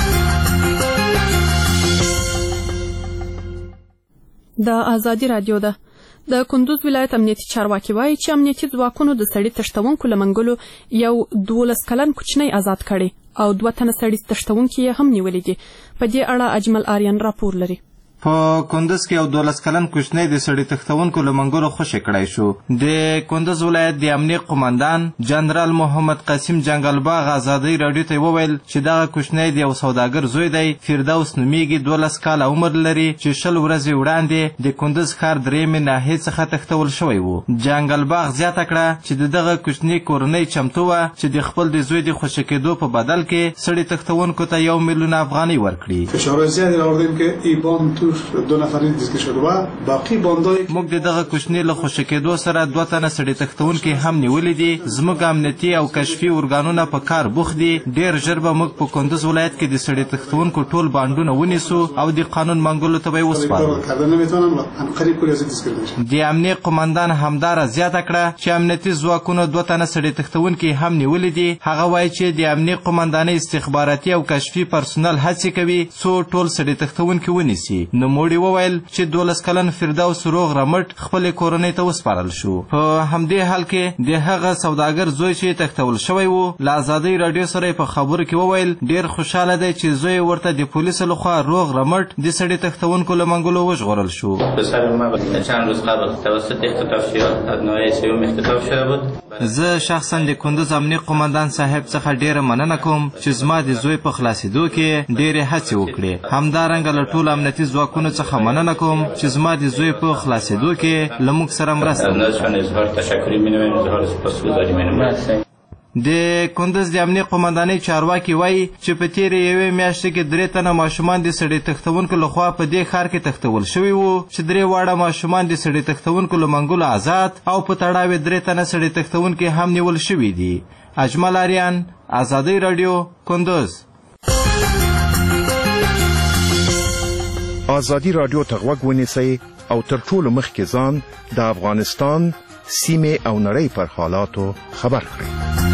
د آزادي رادیو ده. د کندوز ولایت امنیتي چارواکي وایي چې امنیتي ځواکونو د سړي تښتونکو له منګلو یو 12 کلن کوچنی آزاد کړی او 2 تنه سړي تښتونکي هم نیولي دي. په دې اړه اجمل آریان راپور لري. په کندوز کې یو 12 کلن کوچنی د سړي تښتونکو له منګلو خوشي کړی شو. د کندوز ولایت د امنیت قومندان جنرال محمد قاسم جنگلباغ آزادي رادیو ته وویل چې دغه کوچنی د یو سوداګر زوی دی. فردوس نومیږي، 12 کاله عمر لري چې 10 ورځې وړاندې د کندوز ښار درېیمې ناحیې څخه تښتول شوی و. جنگلباغ زیاته کړه چې د دغه کوچني کورنۍ چمتو وه چې د خپل د زوی د خوشي کېدو په بدل کې سړي تښتونکو ته 1 میلیون افغانۍ ورکړي. فشار زیادی آوردیم که ای باند 2 نفری دیسک شده و باقی باندای موږ د دغه کوچنی له خوشي کېدو سره 2 تنه سړي تښتونکي هم نیولي دي. زموږ امنیتي او کشفي ارګانونه په کار بوخت دي. ډېر ژر به موږ په کندوز ولایت کې د سړي تښتونکو ټول بانډونه ونیسو او د قانون منګولو ته به یې وسپارو. د امنیت قومندان همداره زیاته کړه چې امنیتي ځواکونو 2 تنه سړي تښتونکي هم نیولي دي. هغه وایي چې د امنیت قومندانۍ استخباراتي او کشفي پرسونل هڅې کوي څو ټول سړي تښتونکي ونیسي. نوموړي وویل چې 12 کلن فردوس روغ رمټ خپل کورنۍ ته وسپارل شو. په همدې حال کې د هغه سوداګر زوی چې تښتول شوی و له آزادۍ رادیو سره په خبرو کې وویل ډېر خوشاله دی چې زوی ورته د پولیسو لخوا روغ رمټ د سړي تښتونکو له منګولو وژغورل شو. پسر ما چند روز قبل توسط اختطافیات از ناحیه سوم اختطاف شده بود. زه شخصا د کندوز امنیت قومندان صاحب څخه ډېره مننه کوم چې زما د زوی په خلاصېدو کې ډېرې هڅې وکړې. همدارنګه له ټولو امنیتي ځواکونو څخه مننه کوم چې زما د زوی په خلاصېدو کې له موږ سره مرسته وکړي. د کندوز د امنیت قومندانۍ چارواکي وایي چې په تېرې 1 میاشتې کې 3 تنه ماشومان د سړي تښتونکو لخوا په دې ښار کې تښتول شوي وو چې 3 واړه ماشومان د سړي تښتونکو له منګولو آزاد او په تړاو 3 تنه سړي تښتونکي هم نیول شوي دي. اجمل آریان، آزادۍ رادیو، کندوز. آزادي رادیو ته غوږ ونیسئ او تر ټولو مخکې ځان د افغانستان سیمې او نړۍ پر حالاتو خبر کړئ.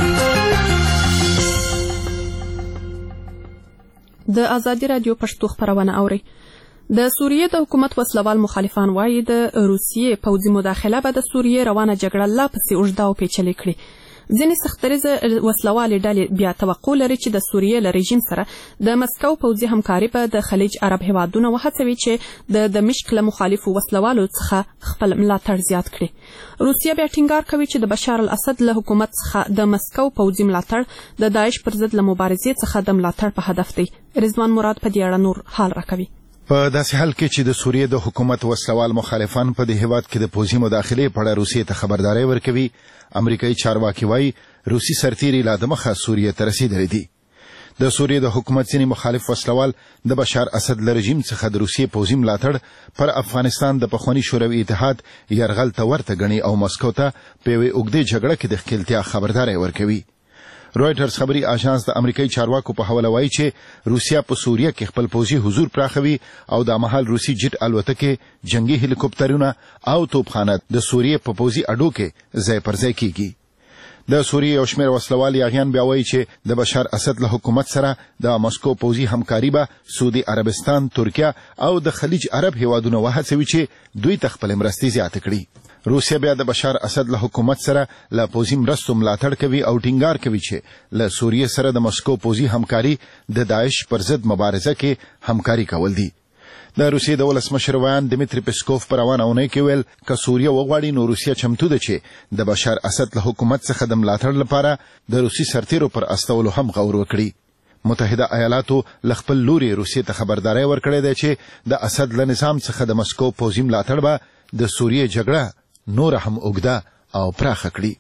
د آزادي رادیو پښتو خبرونه اوري. د سوریې د حکومت وسلوال مخالفان وایي د روسیې پوځي مداخله به د سوریې روانه جګړه لا پسې اوږده او پیچلې کړي. ځینې سختدریځه وسلوالې ډلې بیا توقع لري چې د سوریې له رژیم سره د مسکو پوځي همکاري به د خلیج عرب هیوادونه وهڅوي چې د دمشق له مخالفو وسلوالو څخه خپل ملاتړ زیات کړي. روسیه بیا ټینګار کوي چې د بشار الاسد له حکومت څخه د مسکو پوځي ملاتړ د داعش پر ضد له مبارزې څخه د ملاتړ په هدف دی. رضوان مراد په دې اړه نور حال راکوي. په داسې حال کې چې د سوریې د حکومت وسلوال مخالفان په دې هیواد کې د پوځي مداخلې په اړه روسیې ته خبرداري ورکوي، امریکایي چارواکي وایي روسي سرتیري لا دمخه سوریې ته رسیدلي دي. د سوریې د حکومت ځینې مخالف وسلوال د بشار اسد له رژیم څخه د روسیې پوځي ملاتړ پر افغانستان د پخواني شوروي اتحاد یرغل ته ورته ګڼي او مسکو ته په یوې اوږدې جګړه کې د ښکیلتیا خبرداری ورکوي. رویټرز خبري اژانس د امریکایي چارواکو په حواله وایي چې روسیا په سوریه کې خپل پوځي حضور پراخوي او د مهال روسي جټ الوتکې، جنگي هلیکوپټرونه او توپخانه د سوریې په پوځي اډو کې ځای پر ځای کیږي. د سوریې یو شمېر وسلوال یاغیان بیا وایي چې د بشار اسد له حکومت سره د مسکو پوځي همکاري به سعودي عربستان، ترکیه او د خلیج عرب هیوادونه وهڅوي چې دوی ته خپل مرستې زیاتې کړي. روسیه بیا د بشار اسد له حکومت سره له پوځي مرستو ملاتړ کوي او ټینګار کوي چې له سوریې سره د مسکو پوځي همکاري د داعش پر ضد مبارزه کې همکاري کول دي. د روسیې د ولسمشر ویان دمیتری پسکوف په روانه اونۍ کې ویل که سوریه وغواړي نو روسیه چمتو ده چې د بشار اسد له حکومت څخه د ملاتړ لپاره د روسي سرتیرو پر استولو هم غور وکړي. متحده ایالاتو له خپل لوري روسیې ته خبرداری ورکړی دی چې د اسد له نظام څخه د مسکو پوځي ملاتړ به د سوریې جګړه نور هم اوږده او پراخه کړي.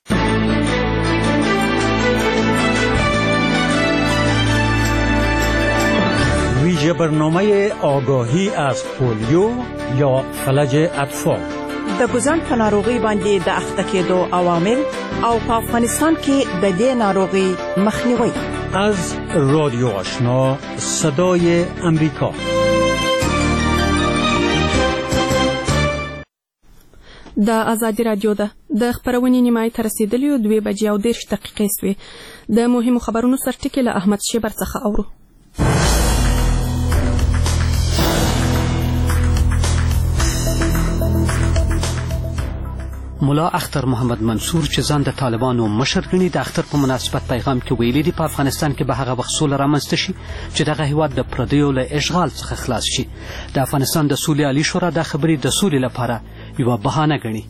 پروژه برنامه آگاهی از پولیو یا فلج اطفال. د ګوزن په ناروغي باندې د اخته کېدو عوامل او په افغانستان کې د دې ناروغي مخنیوي. از رادیو آشنا صدای امریکا. د ازادي رادیو ده د خبرونې نیمای تر رسیدلیو 2:30 سوې. د مهمو خبرونو سرټکی له احمد شیبر څخه اورو. ملا اختر محمد منصور چې ځان د طالبانو مشر ګڼي د اختر په مناسبت پیغام کې ویلي دي په افغانستان کې به هغه وخت سوله رامنځته شي چې دغه هیواد د پردیو له اشغال څخه خلاص شي. د افغانستان د سولې عالي شورا دا خبرې د سولې لپاره یوه بهانه ګڼي.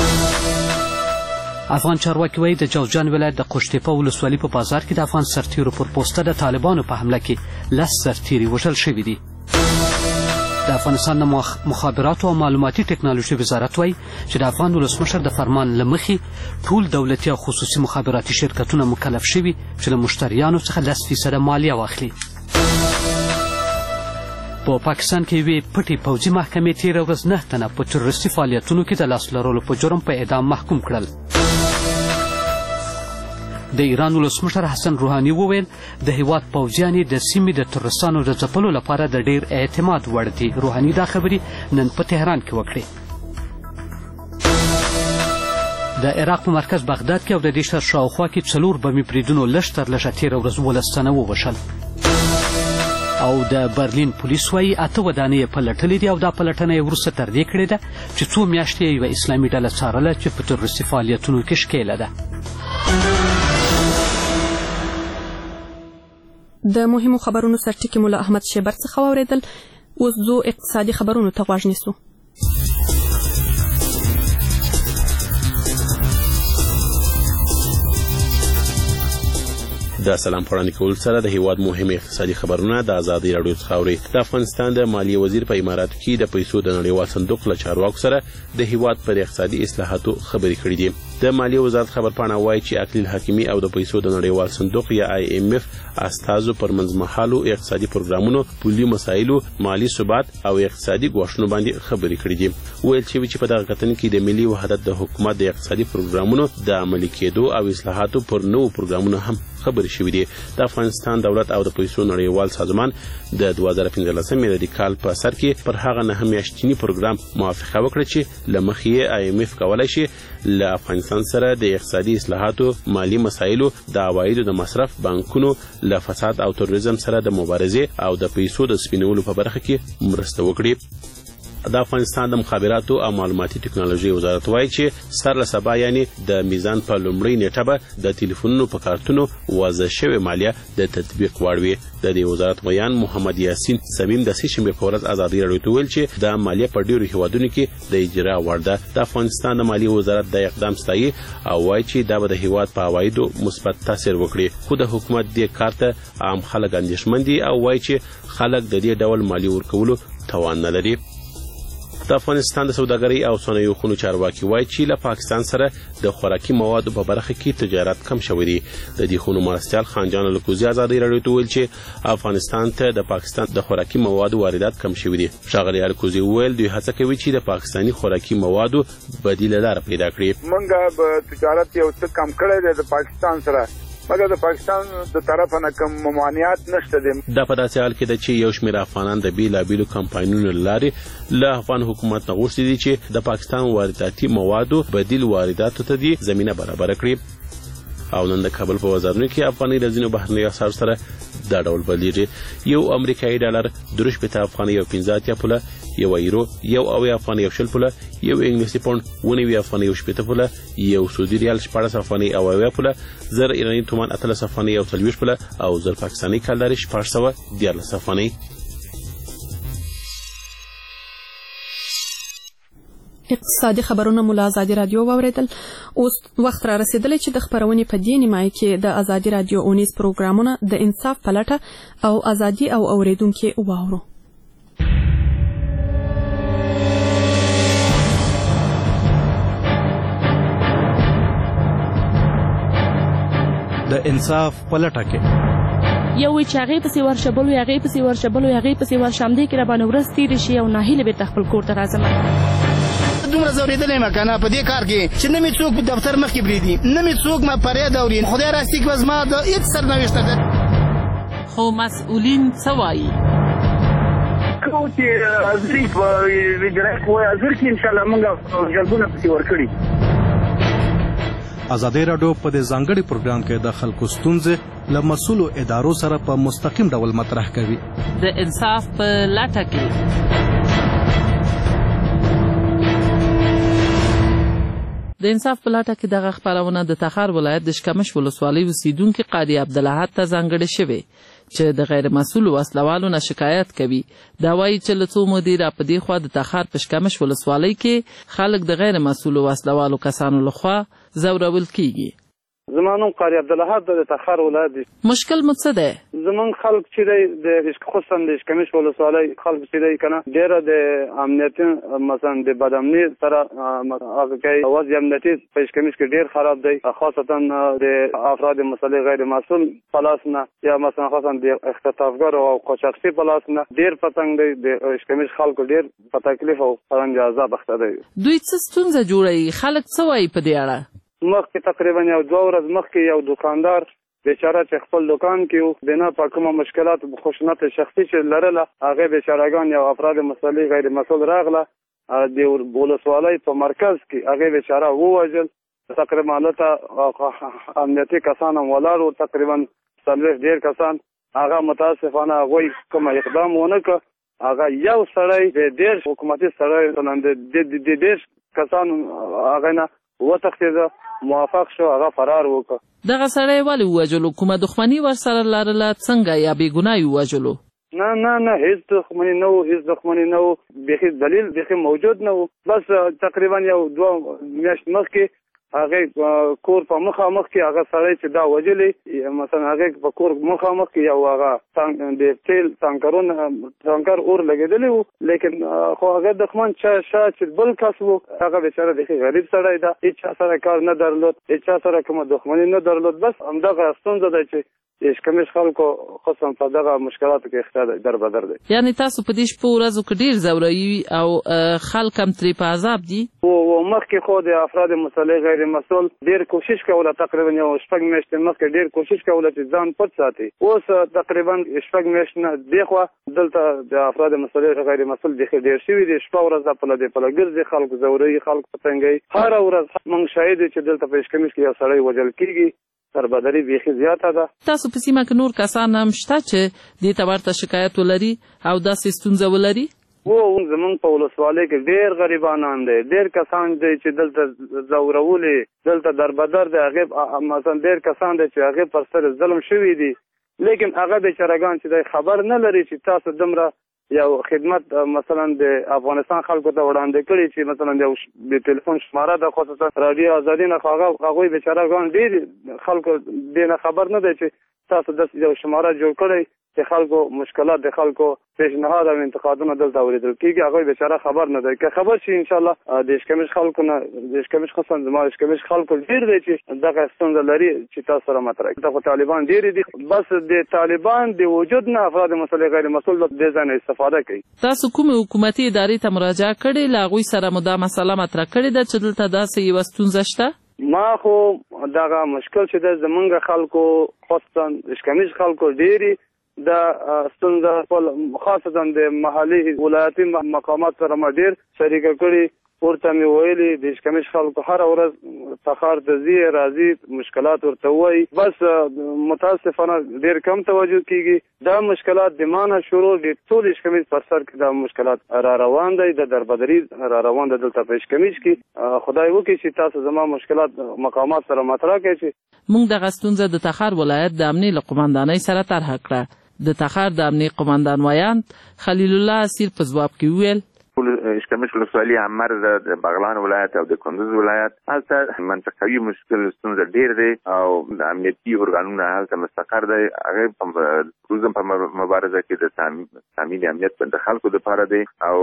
افغان چارواکي وایي د جوزجان ولایت د قوشتېپه ولسوالي په بازار کې د افغان سرتیرو پر پوسته د طالبانو په حمله کې 10 سرتیري وژل شوي دي. د افغانستان د مخابراتو او معلوماتي ټکنالوژي وزارت وایي چې د افغان ولسمشر د فرمان له مخې ټول دولتي او خصوصي مخابراتي شرکتونه مکلف شوي چې له مشتریانو څخه 10% مالیه واخلي. په پاکستان کې یوې پټې پوځي محکمې تېره ورځ 9 تنه په تروریستي فعالیتونو کې د لاس لرلو په جرم په اعدام محکوم کړل. د ایران ولسمشر حسن روحاني وویل د هیواد پوځیان د سیمې د تروریستانو د ځپلو لپاره د ډیر اعتماد وړ دي. روحاني دا خبرې نن په تهران کې وکړې. د عراق په مرکز بغداد کې او د دې ښار شاوخوا کې 4 بمي بریدونو لږ تر لږه تېره ورځ 12 تنه ووژل. او د برلین پولیس وایي 8 ودانۍ یې پلټلې دي او دا پلټنه یې وروسته تر دې کړې ده چې 2 میاشتې یوه اسلامي ډله څارله چې په تروریستي فعالیتونو کې ښکېله ده. د مهمو خبرونو سرټکی مو له احمد شیبر څخه واورېدل. اوس ځو اقتصادي خبرونو ته غوږ نیسو. د سلام پړاندې کول سره د هیواد مهم اقتصادي خبرونه د ازادي رادیو څخه اوري. د افغانستان د مالیې وزیر په اماراتو کې د پیسو د نړیوال صندوق له چارواکو سره د هیواد پر اقتصادي اصلاحاتو خبرې کړې دي. د مالیې وزارت خبرپاڼه وایي چې اقلیل حکیمي او د پیسو د نړیوال صندوق یا IMF استازو پر منځمهالو اقتصادي پروګرامونو، پولي مسایلو، مالي ثبات او اقتصادي ګواښونو باندې خبرې کړې دي. ویل شوي چې په دغه کتنه کې د ملي وحدت د حکومت د اقتصادي پروګرامونو د عملي کېدو او اصلاحاتو پر نوو پروګرامونو هم خبرې شوې دي. د افغانستان دولت او د پیسو نړیوال سازمان د 2015 میلادي کال په سر کې پر هغه 9 میاشتني پروګرام موافقه وکړه چې له مخې یې IMF کولای شي له افغانستان سره د اقتصادي اصلاحاتو، مالي مسایلو، د عوایدو د مصرف، بانکونو، له فساد او تروریزم سره د مبارزې او د پیسو د سپینولو په برخه کې مرسته وکړي. د افغانستان د مخابراتو او معلوماتي ټکنالوژي وزارت وایي چې سر له سبا یعنی د میزان په لومړۍ نیټه به د ټلیفونونو په کارتونو وضع شوې مالیه د تطبیق وړ وي. د دې وزارت بیان محمد یاسین سمیم د سه‌شنبې په ورځ ازادي راډیو ته ویل چې د مالیه په ډیرو هیوادونو کې د اجرا وړ ده. د افغانستان د مالیې وزارت د اقدام ستایي او وایي چې دا به د هیواد په عوایدو مثبت تاثیر وکړي. خو د حکومت دې کار ته عام خلک اندېښمن دي او وایي چې خلک د دې ډول مالیې ورکولو توان نه لري. د افغانستان د سوداګرۍ او صنایعو خونو چارواکي وایي چې له پاکستان سره د خوراکي موادو په برخه کې تجارت کم شوی دی. د دې خونو مرستیال خانجان الکوزي ازادي راډیو ته ویل چې افغانستان ته د پاکستان د خوراکي موادو واردات کم شوی دی. ښاغلي الکوزي ویل دوی هڅه کوي چې د پاکستاني خوراکي موادو بدیله لار پیدا کړي. موږ به تجارت یو څه کم کړی دی د پاکستان سره، مګر د پاکستان د طرفه نه کوم ممانعت نشته دي. دا په داسې حال کې ده چې یو شمېر افغانان د بېلابېلو کمپاینونو له لارې له افغان حکومت نه غوښتي دي چې د پاکستان وارداتي موادو بدیل وارداتو ته دې زمینه برابره کړي. او نن د کابل په بازارونو کې افغانۍ د ځینو بهرنیو اسعارو سره دا ډول بدلیږي. یو امریکایي ډالر 2.50 افغانۍ او 15 پوله، یو یورو 1 افغانۍ او 20 پوله، یو انګلیسي پاونډ 19 افغانۍ او 80 پوله، یو سعودي ریال 14 افغانۍ او 80 پوله، 1000 ایراني تومان 13 افغانۍ او 40 پوله او 1000 پاکستاني کالداري 414 افغانۍ. اقتصادي خبرونه مو له ازادي رادیو واوریدل. اوس وخت را رسیدلی چې د خبرونې په دې نیمایي کې د ازادي رادیو اونیز پروګرامونه د انصاف په لټه او ازادي او اوریدونکو واورو. د انصاف په لټه کې یو وی چې هغې پسې ورشه بل وی هغې پسې ورشه بل وی هغې پسې ورشه همدې کې راباندې ورځ تېرې شي او ناهیلې بېرته خپل کور ته راځم. دومره ځورېدلی یم که نه په دې کار کې چې نه مې څوک په دفتر مخکې پرېږدي نه مې څوک ما فریاد اوري. خدای راستي که زما د هېڅ سرنوشته ده. خو مسؤلین څه وایي؟ کوم چې حاضري په وجرایت وایي حاضر کړي انشاءالله موږ جلبونه پسې ورکړي. ازادي راډیو په دې ځانګړي پروګرام کې د خلکو ستونزې له مسؤلو ادارو سره په مستقیم ډول مطرح کوي. د انصاف په لټه کې د انصاف په لټه کې دغه خپرونه د تخار ولایت د شکمش ولسوالۍ اوسیدونکي قاضي عبدالاحد ته ځانګړې شوې چې د غیر مسؤلو وسلوالو نه شکایت کوي. دا وایي چې له څو مودې را په دې خوا د تخار په شکمش ولسوالۍ کې خلک د غیر مسؤلو وسلوالو کسانو لخوا ځورول کیږي. زما نوم قاضي عبدالاحد د تخار ولایت دی. مشکل مو څه دی؟ زمونږ خلک چې دی د خصوصا د شکمش ولسوالۍ خلک چې دی که نه ډېره د امنیتي مثلا د بد امني سره هغه کوي وضع امنیتي په شکمش کې ډېر خراب دی خاصتا د افراد مسلح غیر مسؤل په لاس نه یا مثلا خاصا د اختطافګرو او قاچاقچي په لاس نه ډېر پتنګ دی د شکمش خلکو ډېر په تکلیف او رنج عذاب اخته دی. دوی څه ستونزه جوړوي؟ خلک څه وایي په دې اړه؟ مخکې تقریبا یو 2 ورځې مخکې یو دکاندار بیچاره چې خپل دکان کې و بنا په کومه مشکلات خشونت شخصي چې لرله هغې بیچارهګان یو افراد مسلح غیر مسؤل راغله د ولسوالۍ په مرکز کې هغې بیچاره ووژل. تقریبا هلته امنیتي کسان هم ولاړ وو تقریبا 40 کسان. هغه متاسفانه هغوی کومه اقدام ونه کړ. هغه یو سړی د 10 حکومتي سړی د 10 کسانو هغه نه وتښتېده موافق شو هغه فرار وکړ. دغه سړی ولې ووژلو؟ کومه دښمني ورسره لرله څنګه یا بېګناه یې ووژلو؟ نه هیڅ دښمني نه وو بیخي دلیل بیخي موجود نه وو. بس تقریبا یو 2 میاشتې مخکې هغې کور په مخامخ کې هغه سړی چې دا وژلی مثلا هغې په کور مخامخ کې یو هغه د تیل ټانکر اور لګېدلی وو لیکن خو هغه دښمن چې بل کس وو هغه بیچاره بیخي غریب سړی ده هېڅ چا سره کار نه درلود هېڅ چا سره کومه دښمني نه درلود. بس همدغه ستونزه ده چې شکمش خلکو خصوصا په دغه مشکلاتو کې اخته در بدر دی. یعنی تاسو په دې شپو ورځو کې ډېر ځوروي او خلک هم ترې په عذاب دي؟ مخکې خو د افراد مسلح غیر مسؤل ډېر کوشش کوله تقریبا یو 6 میاشتې مخکې ډېر کوشش کوله چې ځان پټ ساتي. اوس تقریبا 6 میاشتې نه دېخوا دلته د افراد مسلح غیر مسؤل ډېر شوي دي. شپه ورځ د پله ګرځي خلکو ځوروي خلکو پتنګوي. هره ورځ موږ شاهد یو چې دلته په شکمش کې یو سړی وژل کېږي. تربدري بیخي زیاته ده. تاسو په سیمه کې نور کسان هم شته چې دې ته ورته شکایت ولري او داسې ستونزه ولري؟ زمونږ په ولسوالۍ کې ډېر غریبانان دی ډېر کسان دی چې دلته ځورولي دلته دربدر دی هغې مثلا ډېر کسان دی چې هغې پر سر ظلم شوي دي لیکن هغه بیچارهګان چې دی خبر نه لري چې تاسو دومره یو خدمت مثلا د افغانستان خلکو ته وړاندې کړي چې مثلا یو د ټلیفون شماره د خصوصا رادیو ازادي نه هغوی بیچارهګان ډېر خلکو دې نه خبر نه دی چې تاسو داسې یو شماره جوړ کړئ چې خلکو مشکلات د خلکو پیشنهاد او انتقادونه دلته اورېدل کېږي هغوی بیچاره خبر نه دی. که خبر شي انشاءالله د شکمش خلکو نه د شکمش خصوصا زما د شکمش خلکو ډېر دی چې دغه ستونزه لري چې تاسو سره مطرح کړي. دغه طالبان ډېر دي بس د طالبان د وجود نه افراد مسلح غیر مسؤل د دې ځای نه استفاده کوي. تاسو کومې حکومتي ادارې ته مراجعه کړې له هغوی سره مو دا مسله مطرح کړې ده چې دلته داسې یوه ستونزه شته؟ ما خو دغه مشکل چې دی زمونږ خلکو خصوصا شکمش خلکو ډېرې دا ستونزه خاصتا د محلي ولایتي مقامات سره ما ډېر شریکه کړي. ورته مې ویلي د شکمش خلکو هره ورځ تخار ته ځي راځي مشکلات ورته وایي بس متاسفانه ډېر کم توجه کېږي. دا مشکلات د ما نه شروع د ټول شکمش پر سر کې دا مشکلات را روان دی د دربدري را روان دی دلته په شکمش کې. خدای وکړي چې تاسو زما مشکلات مقامات سره مطرح کړئ. موږ دغه ستونزه د تخار ولایت د امنیې له قمندانۍ سره طرحه کړه. د تخار د امنیې قمندان ویاند خلیل الله اسیر په ځواب کې وویل اشکمش ولسوالي همر د بغلان ولایت او د کندوز ولایت هلته منطقوي مشکل ستونزه ډیر دی او د امنیتي ارګانونه هلته مستقر دی. هغه په مبارزه کې د تامین امنیت د خلکو لپاره دی او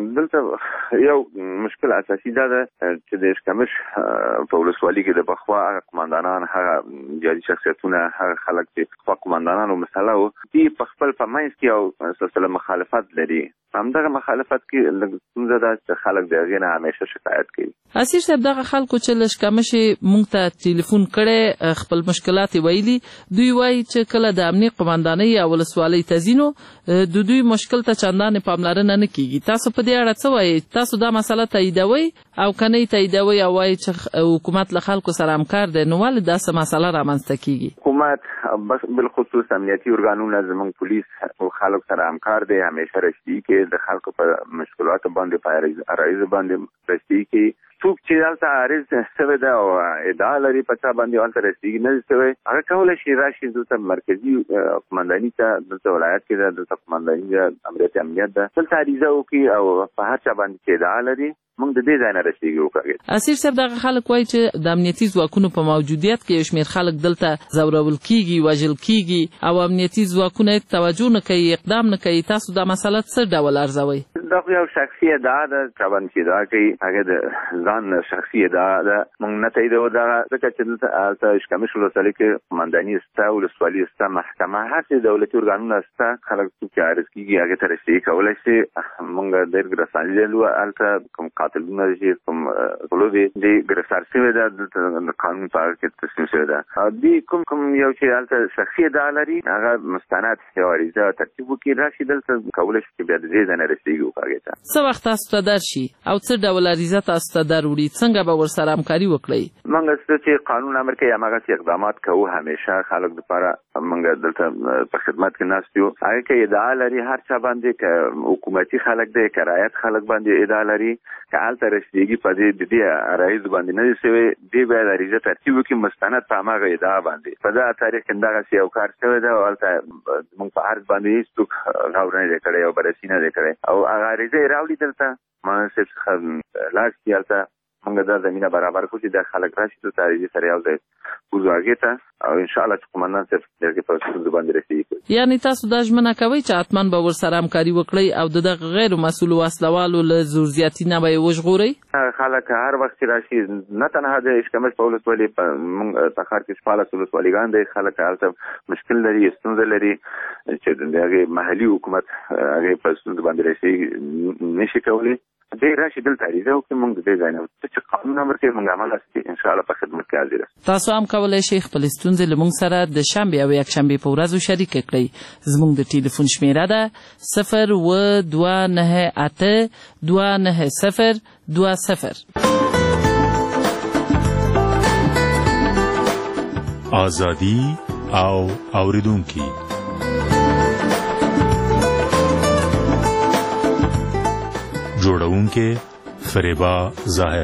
دلته یو مشکل اساسي دا ده چې د اشکمش په ولسوالي کې د بخوا قومندانان هغه جاري شخصیتونه هغه خلک چې خوا قومندانانو مسله و دي په خپل په منځ کې او سلسله مخالفت لري. همدغه مخالفت کې لږ ستونزه ده چې خلک د هغې نه همیشه شکایت کوي. اسیر صاحب دغه خلکو چې لشکمش مونږ ته ټلیفون کړی خپل مشکلات ویلي دوی وایي چې کله د امنیت قومندانۍ او ولسوالۍ ته ځینو د دوی مشکل ته چندانې پاملرنه نه کیږي. تاسو په دې اړه څه وایي؟ تاسو دا مسله تاییدوئ او که نه یې تاییدوئ او وایي چې حکومت له خلکو سره همکار دی نو ولې داسې مسله رامنځته کیږي؟ حکومت بالخصوص امنیتي ارګانونه زموږ پولیس او خلکو سره همکار دی، همیشه رښتینی کې د خلکو په مشکلاتو باندې په عرایض باندې رښتینی کې څوک چې دلته عارض شوی ده او ادعا لري په چا باندې هلته رسېږي نه شوی هغه کولی شي راشي دلته مرکزي قومنداني ته دلته ولایت کې ده دلته قومنداني ده امنیت ده دلته عریضه وکړي او په هر چا باندې چې ادعا لري موږ د دې ځای نه رسېږو وکړو. اسیر صاحب دغه خلک وایي چې د امنیتي ځواکونو په موجودیت کې یو شمېر خلک دلته ځورول کیږي وژل کیږي او امنیتي ځواکونه توجه نه کوي اقدام نه کوي. تاسو دا مسله څه ډول ارزوئ؟ دا خو یو شخصي ادعا ده چا باندې چې ادعا کوي هغه د ځان شخصي ادعا ده موږ نه تاییدوو دغه ځکه چې دلته اشکمش ولسوالۍ کې قومنداني شته ولسوالي شته محکمه هر څه دولتي ارګانونه شته خلک څوک چې عارض کیږي هغې ته رسېږي کولی شي. موږ ډېر ګرفتار لرو هلته کوم قاتلونه چې کوم غلو دي ګرفتار شوي ده دلته د قانون په اړه کې تصمیم شوی ده او دوی کوم یو چې هلته شخصي ادعا لري هغه مستند یو عریضه ترتیب وکړي راشي دلته کولی شي چې بیا د دې ځای نه رسېږي. څه وخت تاسو ته درشي او څه ډول عریضه تاسو ته دروړي څنګه به ورسره همکاري وکړئ؟ موږ چې قانون امر کوي هماغسې اقدامات کوو همیشه خلک دپاره موږ دلته په خدمت کې ناست یو. هغې که ادعا لري هر چا باندې که حکومتي خلک دی که رعایت خلک باندې ادعا لري که هلته رسېږي په د دې عرایض باندې نه دي شوی دې باید عریضه ترتیب وکړي مستند په هماغه ادعا باندې. په دغه تاریخ کې همدغسې یو کار شوی دی او هلته موږ په عرض باندې هېڅوک غور نه دی کړی او بررسي نه دی کړی او هغه عریضه یې راوړي دلته منصب څخه لاړ شي هلته موږ دا زمینه برابر کړو چې دا خلک راشي دلته عریضې سره یو ځای وځو هغې ته او انشاءالله چې قومندان صاحب د هغې په ستونزو باندې رسېږي کوي. یعنې تاسو دا ژمنه کوئ چې حتما به ورسره همکاري وکړئ او د دغه غیر مسؤلو وسلوالو له زور زیاتي نه به یې وژغورئ؟ خلک هر وخت چې راشي نه تنها د اشکمش په ولسوالۍ موږ په ښار کې 14 ولسوالۍ دی خلک هلته مشکل لري ستونزه لري چې د هغې محلي حکومت هغې په ستونزو باندې رسېږي نشي کولی دې راشي دلته عریضه وکړي موږ د دې ځای نه چې قانون امر کوي موږ عمل هستي انشاءالله په خدمت کې حاضر یو. تاسو هم کولی شئ خپلې ستونزې له موږ سره د شنبې او یکشنبې په ورځو شریکه کړئ. زموږ د ټلیفون شمېره ده 0298 20 آزادي او اوریدونکي جوړونکې فریبا ظاهر.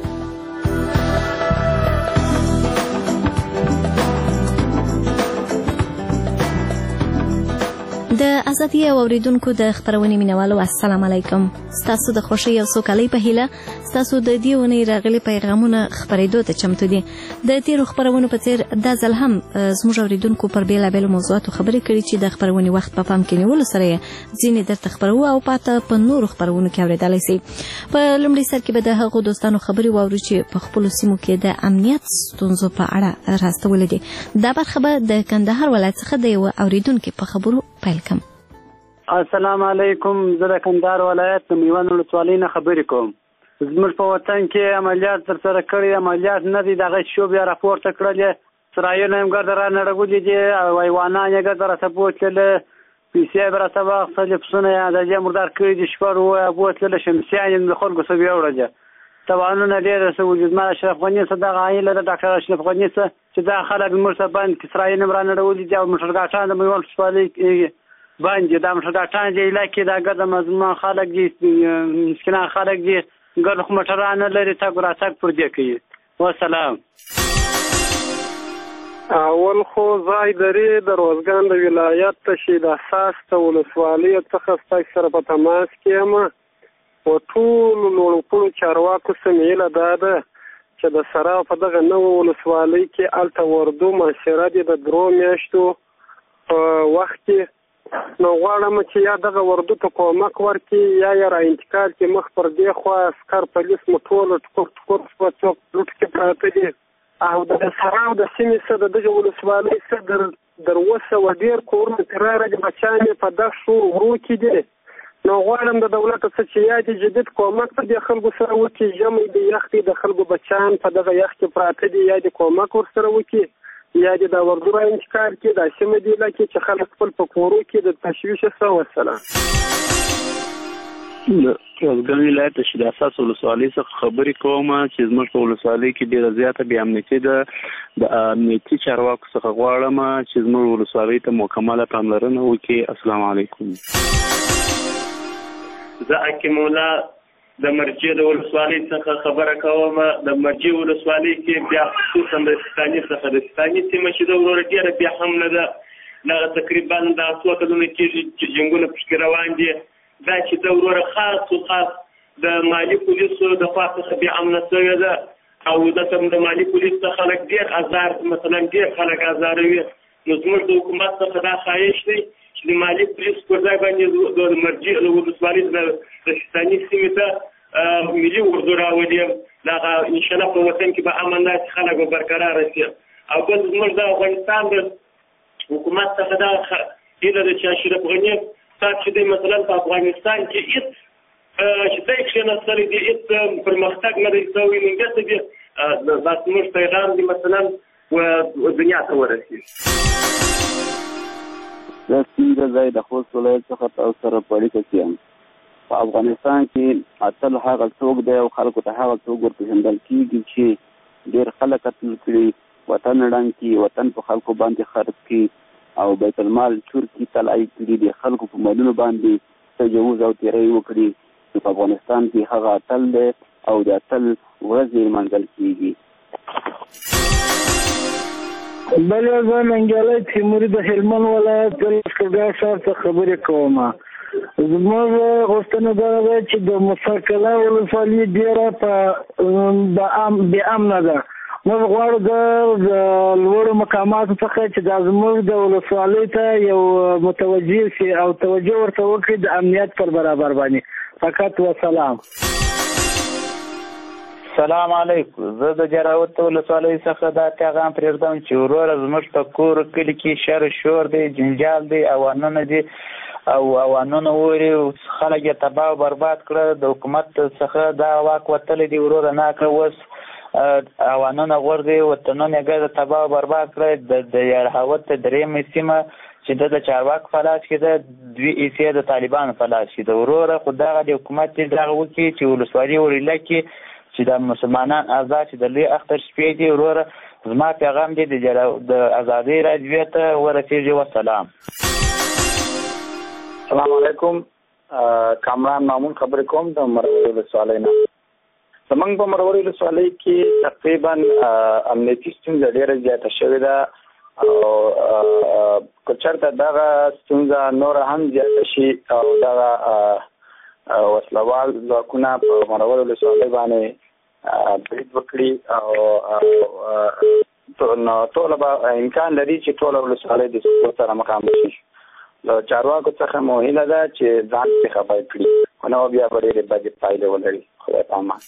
د ازادي او اوریدونکو د خبرونې مینوالو السلام علیکم. ستاسو د خوښۍ او سوکالۍ په هیله ستاسو د دې اونۍ راغلي پیغامونه خپرېدو ته چمتو دي. د تیرو خبرونو په څیر دا ځل هم زموږ اوریدونکو پر بیلابیلو موضوعاتو خبرې کړي چې د خبرونې وخت په پام کې نیولو سره یې ځینې درته خپرو او پاته په نورو خبرونو کې اورېدلی سي. په لومړي سر کې به د هغو دوستانو خبرې واورو چې په خپلو سیمو کې د امنیت ستونزو په اړه راستولې دي. دا برخه به د کندهار ولایت څخه د یوه اوریدونکي په خبرو پیل کړم. السلام علیکم. زه د کندهار ولایت د میوند ولسوالۍ نه خبرې کوم. زموږ په وطن کې عملیات ترسره کړي عملیات نه دي دغه شو بیا راپورته کړل سرایونه هم ګرد را نړګولي دي او حیوانان یې ګرد راته بوتلل پیسې به راته واخیستلې پسونه یې اندازې مردار کړي دي شپږ بوتلل شمسیان یې د خلکو څه بیا وړل توانونه ډېر څه وجودمن اشرف غني څه دغه عین له ډاکټر اشرف غني څه چې دا خلک موږ ته باندې سرایونه هم را نړولي دي او موټرګاټان د میوند ولسوالۍ باندې دا موټرګاټان د علاقې دا ګرد مظلومان خلک دي مسکینان خلک دي ګرد خو موټران نه لري تګ راتګ پر دې کوي. والسلام. اول خو ځای درې د روزګان د ولایت ته شي د اساس ته ولسوالۍ څخه ستاسو سره په تماس کې یم و ټولو لوړپوړو چارواکو سمیله دا ده چې د سراو په دغه نوو ولسوالۍ کې هلته وردو محاصره دي د 3 میاشتو په وخت کې. نو غواړم چې یا دغه وردو ته کومک ورکړي یا یې را انتقال کړي مخ پر دې خوا عسکر پولیس مو ټول ټکور په څوک لوټ کې پراته دي او د سراو د سیمې څخه د دغه ولسوالۍ څخه در اوسه ډېر کورونه ترې راغلي بچیان یې په دښتو غرو کې دي. نو غواړم د دولت څخه چې یا د جدید کومک په دې خلکو سره وکړي ژمی د یخ د خلکو بچیان په دغه یخ کې پراته دي یا د کومک ورسره وکړي یا د وردو را انتقال کړي د سیمې د علاقې چې خلک خپل په کورو کې د تشویش سره وسلام. روزګان ولایت چې د اساس ولسوالۍ څخه خبرې کوم چې زموږ په ولسوالۍ کې ډېره زیاته بې امنیتي ده. د امنیتي چارواکو څخه غواړم چې زموږ ولسوالۍ ته مکمله پاملرنه وکړي. السلام علیکم. زه حکیم الله د مرجې د ولسوالۍ څخه خبره کوم. د مرجې ولسوالۍ کې بیا خصوصا د سیستاني څخه د سیستاني سیمه چې د وروره ډېره بیا حمله ده دغه تقریبا د 100 کلونو کې چې جنګونه پکې روان دي دا چې د وروره خاص د مالي پولیسو د خوا څخه بیا امنه شوې ده او د مالي پولیس څخه خلک ډېر ازار مثلا ډېر خلک ازاروي. نو زموږ د حکومت څخه دا خواهش دی چې د مالي پولیس پر ځای باندې د مرجې د ولسوالۍ د سیستاني سیمې ته ملي اردو راولي. دغه انشاءالله په وطن کې به امن راشي خلک به برقراره شي. او بل زموږ د افغانستان د حکومت څخه دا هیله ده چې اشرف غني صاحب چې دی مثلا په افغانستان کې هېڅ چې دی کښېنستلی دی هېڅ پرمختګ نه دی شوی نو داسې دی دا زموږ پیغام دی مثلا دنیا ته ورسېږي. زه څنګه ځای د خوست ولایت څخه تاسو سره په اړیکه کې یم. په افغانستان کې اتل هغه څوک دی او خلکو ته هغه څوک ورپېژندل کېږي چې ډېر خلک قتل کړي وطن ړنګ کړي وطن په خلکو باندې خرڅ کړي او بیت المال چور کړي طلایي کړي د خلکو په مالونو باندې تجاوز او تېری وکړي چې په افغانستان کې هغه اتل دی او د اتل ورځ یې لمانځل کېږي. بله زه ننګیالی تیموري د هلمند ولایت د لښکرګاه ښار څخه خبرې کوم. زموږ غوښتنه دا ده چې د موسی قلعه ولسوالي ډېره بې امنه ده. موږ غواړو د لوړو مقاماتو څخه چې دا زموږ د ولسوالۍ ته یو متوجه شي او توجه ورته وکړي د امنیت پر برابر باندې. فقط وسلام. سلام علیکم. زه د جراوت ولسوالۍ څخه دا پیغام پرېږدم چې وروره زموږ په کور کلي کې شر شور دی جنجال دی اوانونه دي او اوانونه اوري خلک یې تباه او برباد کړه. د حکومت څخه دا واک وتلی دی وروره ناکړه اوس اوانونه غورځي وطنونه یې تباه او برباد کړه. د یارهاوت درېیمې سیمه چې د چارواکو په لاس کې ده 2 حصې د طالبانو په لاس کې ده. وروره خو دغه د حکومت دغه وکړي چې ولسوالي وریله کې چې د مسلمانان آزاد چې د لوی اختر شپې دي. وروره زما پیغام دی د ازادۍ راډیو ته ورسېږي. وسلام. السلام علیکم. کامران مامون خبرې کوم د مروري ولسوالۍ نه. زموږ په مروري ولسوالۍ کې تقریبا امنیتي ستونزه ډېره زیاته شوې ده او که چېرته دغه ستونزه نوره هم زیاته شي او دغه وسلوال ځواکونه په مرور ولسوالۍ باندې برید وکړي او ټوله به امکان لري چې ټوله ولسوالۍ د سقوط سره مخامخ شي. له چارواکو څخه مو هیله ده چې ځان پرې خبر کړي خو نه بیا به ډېرې بدې پایلې ولري. خدای په امان.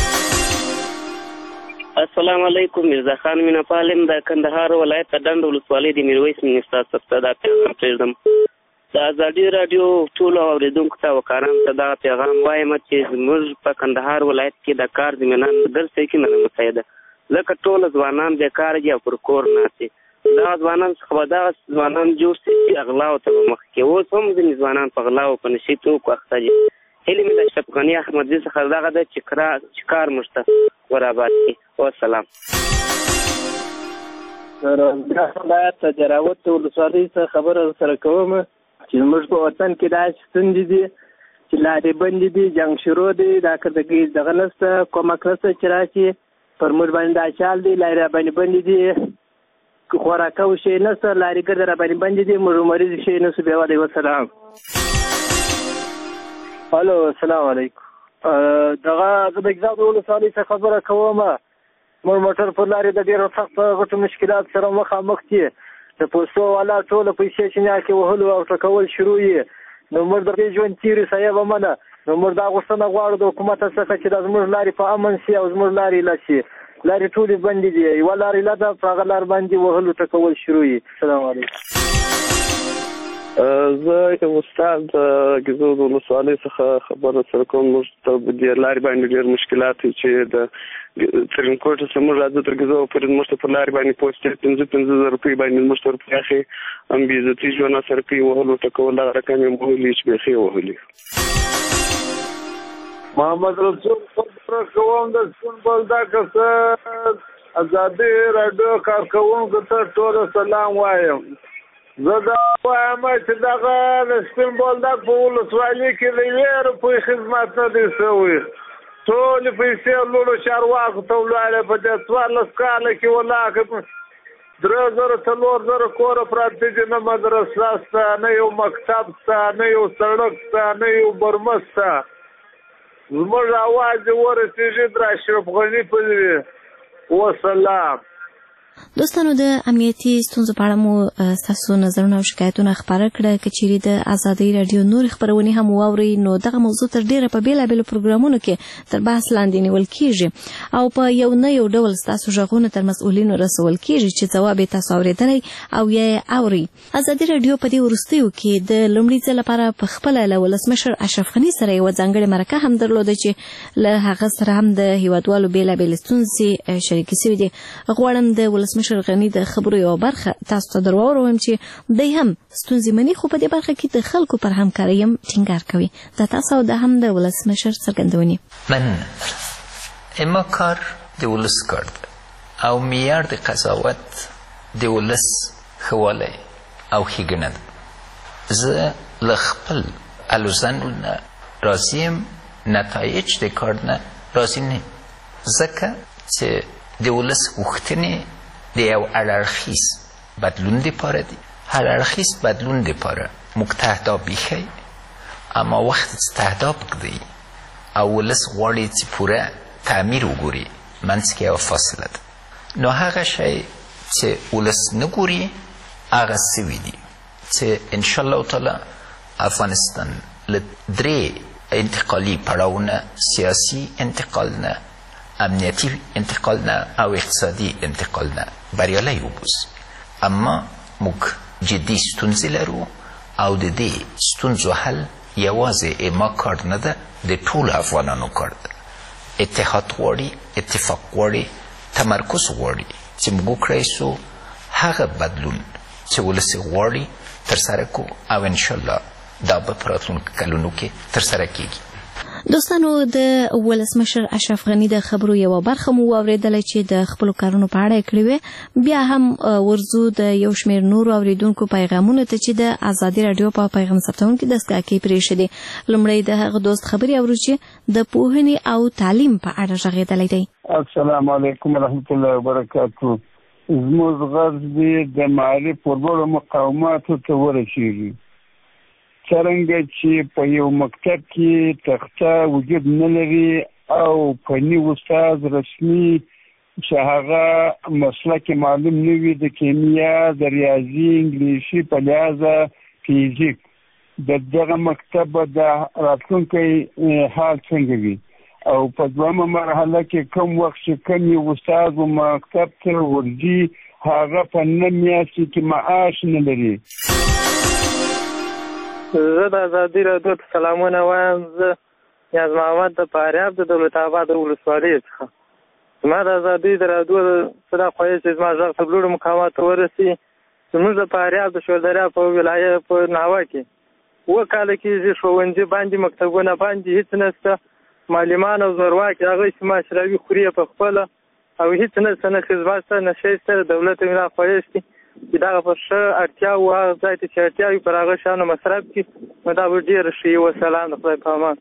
السلام علیکم. مرزا خان میناپال یم د کندهار ولایت د ډنډ ولسوالۍ د میرویس مینستا څخه دا پیغام پرېږدم. د ازادي راډیو ټولو اورېدونکو ته وکارانو ته دا پیغام وایم چې زموږ په کندهار ولایت کې د کار زمینه درسته کې نه مساعده ځکه ټول ځوانان بیکاره دي او پر کور ناست دي. دغه ځوانان څخه به دغه ځوانان جوړ شي چې اغلاو ته به مخکې. اوس هم ځینې ځوانان په غلاو په نشي توکو اخته دي. هیلې مې د اشرف غني احمدزي څخه دغه ده چې کار موږ ته وراباد کړي. وسلام. روزګان ولایت د جراوت ولسوالۍ څخه خبره سره کوم چې موږ په وطن کې داسې ستونزې دي چې لارې بندې دي جنګ شروع دی دا کړدګۍ دغه نشته کومک نشته چې راشي پر موږ باندې دا چال دی لارې راباندې بندې دي خوراکه شی نشته لارې ګرده راباندې بندې دي موږ مریض شی نشو بیا وعلیکم السلام. الو السلام علیکم. دغه زه د ګیزاب ولسوالۍ څخه خبره کوم. موږ موټر پر لارې د ډېرو سخت غټو مشکلات سره مخامخ دي. د پوستو والا ټوله پیسې چینیا کې وهلو او ټکول شروع یې. نو موږ د دې ژوند تېرې صاحبه منه. نو موږ دا غوښتنه غواړو د حکومت څخه چې دا زموږ لارې په امن شي او زموږ لارې ایله شي. لارې ټولې بندې دي. یوه لار ایله ده، په هغه لار باندې وهلو ټکول شروع یې. السلام علیکم. زه یو استاد د ګیزاب ولسوالۍ څخه خبره سره کوم. موږ ته په دې لارې باندې ډېر مشکلات دي چې د ترینکوټ څخه موږ راځو تر ګیزاب پورې موږ ته په لارې باندې پوسټ 15,000 روپۍ باندې موږ ته ورپورې اخې هم بې عزتي ژوند سره کوي، وهلو ټکول دغه رقم یې وهلي چې بیخي یې وهلي. محمد رسول خبره کوم د سپین بولدک څخه ازادي راډیو کارکوونکو ته ټول سلام وایم. زه دا وایم چې دغه د سپین بولدک په ولسوالۍ کې د یوې روپۍ خدمت نه دی شوی. ټولې پیسې لوړو چارواکو ته ولاړې. په دې 14 کاله کې ولاکه 3,000 کوره پراته دي. نه مدرسه شته، نه یو مکتب شته، نه یو سړک شته، نه یو برمه شته. زموږ اواز یې ورسېږي د اشرف غني په لوري. وسلام. دوستانو، د امنیتي ستونزو په اړه مو ستاسو نظرونه او شکایتونه خپاره کړه. که چیرې د ازادۍ راډیو نورې خپرونې هم واورئ نو دغه موضوع تر ډېره په بېلابېلو پروګرامونو کې تر بحث لاندې نیول کېږي او په یو نه یو ډول ستاسو غږونه تر مسؤلینو رسول کېږي چې ځواب یې تاسو اورېدلی او یا یې اورئ. ازادي راډیو په دې وروستیو کې د لومړي ځل لپاره په خپله له ولسمشر اشرف غني سره یوه ځانګړې مرکه هم درلوده چې له هغه سره هم د هیوادوالو بېلابېلې ستونزې شریکې شوې دي. غواړم د ولسمشر غني د خبرو یوه برخه تاسو ته در واوروم چې دی هم ستونزې مني، خو په دې برخه کې د خلکو پر همکارۍ هم ټینګار کوي. دا تاسو او دا هم د ولسمشر څرګندونې. من اما کار د ولس کار ده او معیار د قضاوت د ولس ښهوالی او ښېګڼه ده. زه له خپل الوزنو نه راضي یم، نتایج د کار نه راضي نه یم، ځکه چې د ولس غوښتنې د یو هرړخیز بدلون دپاره دي. هرړخیز بدلون دپاره موږ تهداب بیښی، اما وخت چې تهداب کړي او ولس غواړي چې پوره تعمیر وګوري، منځ کې یوه فاصله ده. نو هغه شی چې ولس نه ګوري هغه سوي دي چې انشاءالله تعالی افغانستان له 3 انتقالي پړاوونه، سیاسي انتقال نه، امنیتی انتقال نه او اقتصادي انتقال نه بریالی وبوسي. اما موږ جدي ستونزې لرو او د دې ستونزو حل یوازې اما کار نه ده، د ټولو افغانانو کار ده. اتحاد غواړي، اتفاق غواړي، تمرکز غواړي چې موږ وکړی سو هغه بدلون چې ولس غواړي ترسره کو او انشاءالله دا به په راتلونکو کلونو کې ترسره کیږي. دوستانو، د ولسمشر اشرف غني د خبرو یوه برخه مو واورېدله چې د خپلو کارونو په اړه یې کړې وې. بیا هم ورځو د یو شمېر نورو اورېدونکو پیغامونو ته چې د ازادي راډیو په پیغام ثبتونکي دستګاه کې پرېښې دي. لومړی د هغه دوست خبرې اورو چې د پوهنې او تعلیم په اړه غږېدلی دی. السلام علیکم ورحمت الله وبرکاتو. زموږ غرض دی د معارف ورلوړو مقاماتو ته ورسېږي. څرنګه چې په یو مکتب کې تخته وجود نه لري او فني استاد رسمي چې هغه مسلک معلوم نه وي د کیمیا، د ریاضي، انګلیسي په لحاظه فیزیک، د دغه مکتب د راتلونکی حال څنګه وي او په دویمه مرحله کې کوم وخت چې کوم یو استاد و مکتب ته ورځي هغه په 9 میاشتې کې معاش نه لري. زه د ازادي راډیو ته سلامونه وایم. زه نیاز محمد د فاریاب د دولت آباد ولسوالۍ څخه. زما د ازادي راډیو څه دا خواهش چې زما غږ تر لوړو مقاماتو ورسي. زموږ د فاریاب د شولدریا په ولایت په ناوه کې 2 کاله کېږي ښوونځي باندې، مکتبونه باندې هېڅ نشته. معلمان او زورواکي هغوی چې ماشروي خوري په خپله او هېڅ نشته، نه خدمت شته نه شی شته. دولت مې دا خواهش دي چې دغه په ښه اړتیا و هغه ځای ته چې اړتیا وي پر هغه شیانو مصرف کړي، نو دا به ډېره ښه وي. وسلام، د خدای په امان.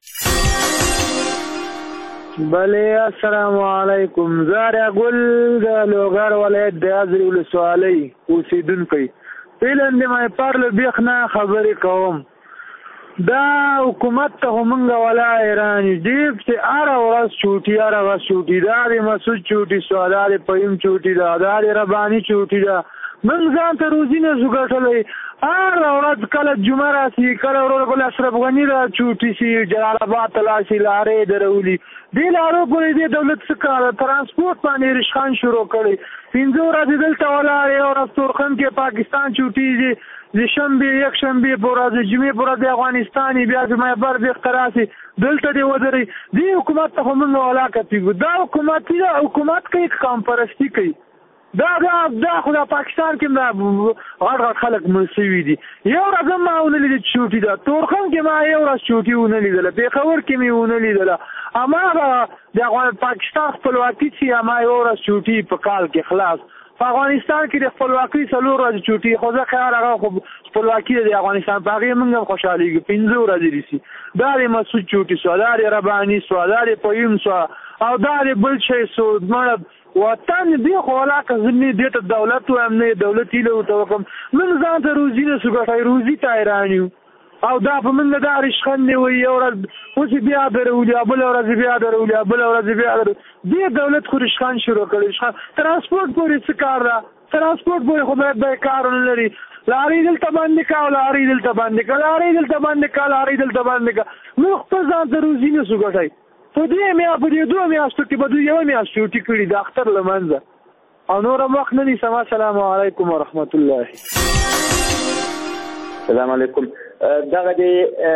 بله، السلام علیکم. زه ریاګل د لوګر ولایت د ازرې ولسوالۍ اوسېدونکی. فعلا د مایپار له بیخ نه خبرې کوم. دا حکومت ته خو موږ ولا حیران یو ډېر چې هره ورځ چوټي هره ورځ چوټي دا د مسعود چوټي شوه دا د فهیم چوټي ده دا د رباني چوټي ده موږ ځان ته روزي نه شو ګټلی هره ورځ کله جمعه راسي کله ورور بل اشرف غني را چوټي سي جلال آباد ته لاړ شي لارې درولي دې لارو پورې دې دولت څه کار ترانسپورټ باندې رشخان شروع کړی 15 ورځې دلته ولاړ یو ورځ تورخم کې پاکستان چوټي د شنبه یک شنبه په ورځ جمعې په ورځ افغانستان بیا زما بر به اختراسي دلته دی ودري دی حکومت ته هم علاقه دی دا حکومت کوي قوم پرستی کوي دا خو د پاکستان کې غړ خلک منسوي دي یو ورځ ما ونلید چوټي دا تورخم کې ما یو ورځ چوټي ونلیدل پیښور کې مې ونلیدل اما د پاکستان خپلواکي چې ما یو ورځ چوټي په کال کې خلاص په افغانستان کې د خپلواکۍ څلور ورځې چوټي خو زه خیال هغه خپلواکي د افغانستان په هغې موږ هم خوشحالېږو 15 ورځې دي سي دا د مسعود چوټي شوه دا د رباني شوه دا د فهیم شوه او دا د بل شی شو مړه وطن دی خو علاقه زمینې دې ته دولت وایم نه دولت هیله ورته وکړم موږ ځان ته روزي نه شو ګټی روزي ته حیران یو او دا په موږ دا رشخند دی وایي یو ورځ اوس بیا درولي بله ورځ بیا درولي بله ورځ بیا دې دولت خو رشخند شروع کړی ترانسپورټ پورې څه کار ده ترانسپورټ پورې خو باید کار ونه لري لارې دلته بندې کړه او لارې دلته بندې کړه لارې دلته بندې کړه لارې دلته بندې کړه موږ خپل ځان ته روزي نه شو ګټی په دې دوه میاشتو کې به دوی یوه میاشت چوټي کړي د اختر له منځه او نور هم وخت نه نیسم السلام علیکم ورحمت الله السلام علیکم دغه د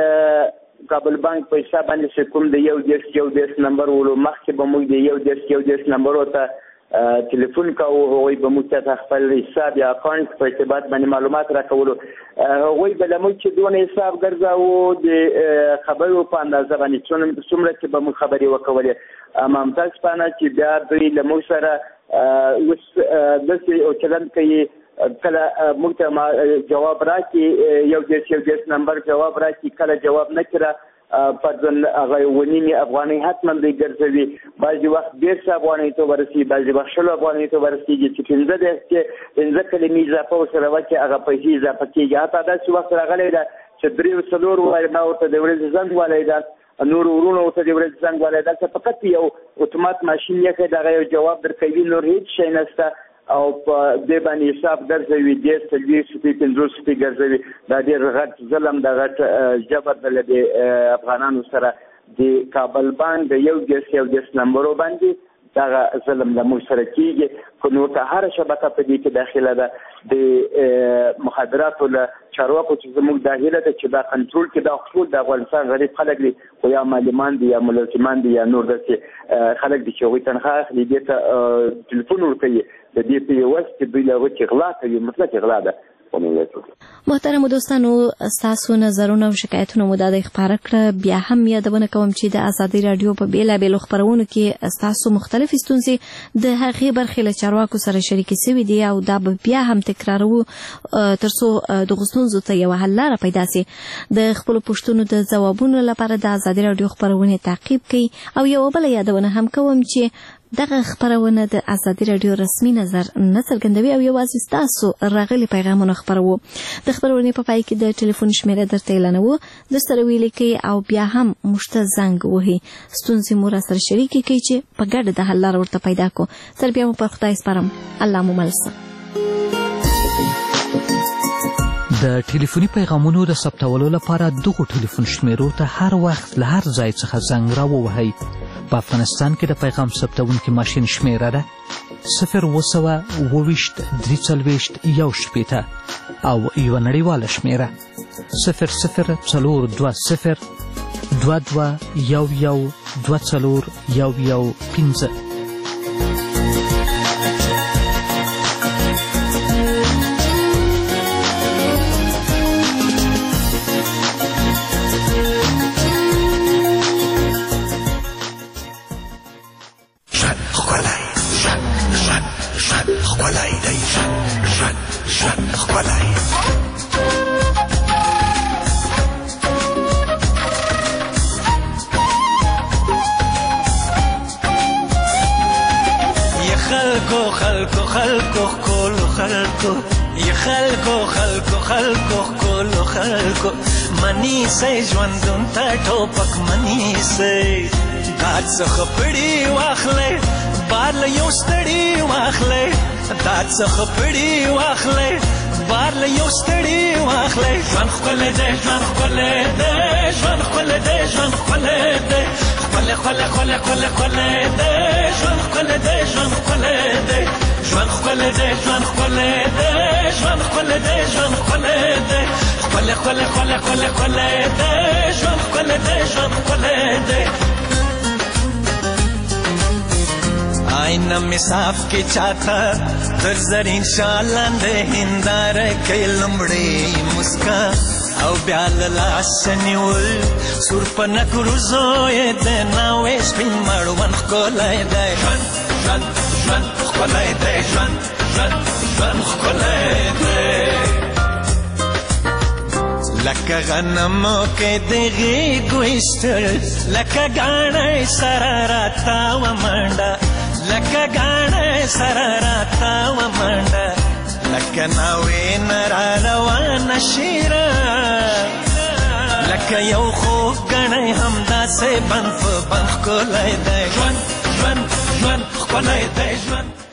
کابل بانک په حساب باندې چې کوم د یو دېرش نمبر ولو مخکې به موږ د یو دېرش نمبرو ته تلیفون کوو هغوی به موږ ته خپل حساب یا اکاونټ په ارتباط باندې معلومات راکولو هغوی به له موږ چې دونه حساب ګرځاوو د خبرو په اندازه باندې څومره چې به موږ خبرې وکولې ممتاز پانه چې بیا دوی له موږ سره اوس داسې چلند کوي کله موږ ته جواب راکړي یو دېرش نمبر جواب راکړي کله جواب نه کړه فرضاً هغه 9 افغانۍ حتما دی ګرځوي بعضې وخت 150 افغانۍ ته ورسي بعضې وخت 60 افغانۍ ته ورسېږي چې 15 کلمې اضافه ورسره وکړي هغه پیسې اضافه کېږي حتی داسې وخت راغلی ده چې 3 وایي ما ورته د ورځې زنګ والی ده نور ورونه ورته د ورځې زنګ والی ده چې فقط یو اتومات ماشین یې دغه یو جواب درکوي نور هېڅ شی نشته او په دې باندې حساب ګرځوي 10 50 ګرځوي دا ډېر غټ ظلم د غټ جبر د افغانانو سره د کابل بانک د یو دېرش نمبرو باندې دغه ظلم له موږ سره کېږي خو نور ته هره شبکه په دې کې داخله ده د مخدراتو له چارواکو چې زموږ داخله ده چې دا کنټرول کې دا ټول د افغانستان غریب خلک دي خو یا معلمان دي یا ملازمان دي یا نور داسې خلک دي چې هغوی تنخواه اخلي دې ته تلیفون ورکوي د دې په یوه چې دوی له هغه چې غلا کوي مطلق غلا ده محترمو دوستانو ستاسو نظرونه او شکایتونه مو د خبره کړه بیا هم یادونه کوم چې د ازادي رادیو په بیلابېلو خبرونو کې ستاسو مختلف ستونزې د هغې برخې له چارواکو سره شریکې سوي دي او دا به بیا هم تکرارو ترڅو دغو ستونزو ته یوه حل لاره پیدا سي د خپلو پوښتنو د ځوابونو لپاره د ازادي رادیو خبرونې تعقیب کړئ او یوه بله یادونه هم کوم چې دغه خبرونه د ازادي رادیو رسمي نظر نه څرګندوي او یوازې ستاسو راغلي پیغامونه خپروو د خبرونې په پای کې د ټلیفون شمیره درته اعلانوو درسره ولیکئ او بیا هم موږ ته زنګ وهئ ستونزې مو راسره شریکې کړئ چې په ګډه د حل لاره ورته پیدا کړو تر بیا مو پر خدای سپارم الله مو مل شه د ټلیفوني پیغامونو د ثبتولو لپاره دغو ټلیفون شمیرو ته هر وخت له هر ځای څخه زنګ راووهئ په افغانستان کې د پیغام ثبتونکي ماشین شمیره ده 020 23 1 او یوه نړیواله شمیره 00 22 11 15 خلکو ی خلکو خلکو خلکو کولو خلکو منی سي ژوندون ته ټوپک منی سي دا څخه پړی واخلې بار له یو ستړي واخلې دا څخه پړی واخلې بار له یو ستړي واخلې ژوند ښکلی دی ژوند ښکلی دی ژوند ښکلی دی ژوند ښکلی دی ښکلی ښکلی ښکلی ښکلی ښکلی دی ژوند ښکلی دی ژوند ښکلی دی ژوند ښکلی دی ژوند ښکلی دی ژوند ښکلی دی ژوند ښکلی دی ښکلی ښکلی ښکلی ښکلی ښکلی دی ژوند ښکلی دی ژوند ښکلی دی آئینه می صاف کی چاته در زرین شالند هنداره کې لمړی مسکا او بیا له لاسه نیول سور په نکروزو یې د ناوې سپین مړوند ښکلی دی ژوند ژوند ژوند ښکلی دی ژوند ژوند ژوند ښکلی دی لکه غنمو کې د غېږو ایستل لکه ګاڼی سره راتاوه منډه لکه ګاڼی سره راتاوه منډه لکه ناوې نه را روانه شیره لکه یو خوږ ګڼی همداسې بند په بند ښکلی دی ژوند ژوند ژوند ښکلی دی ژوند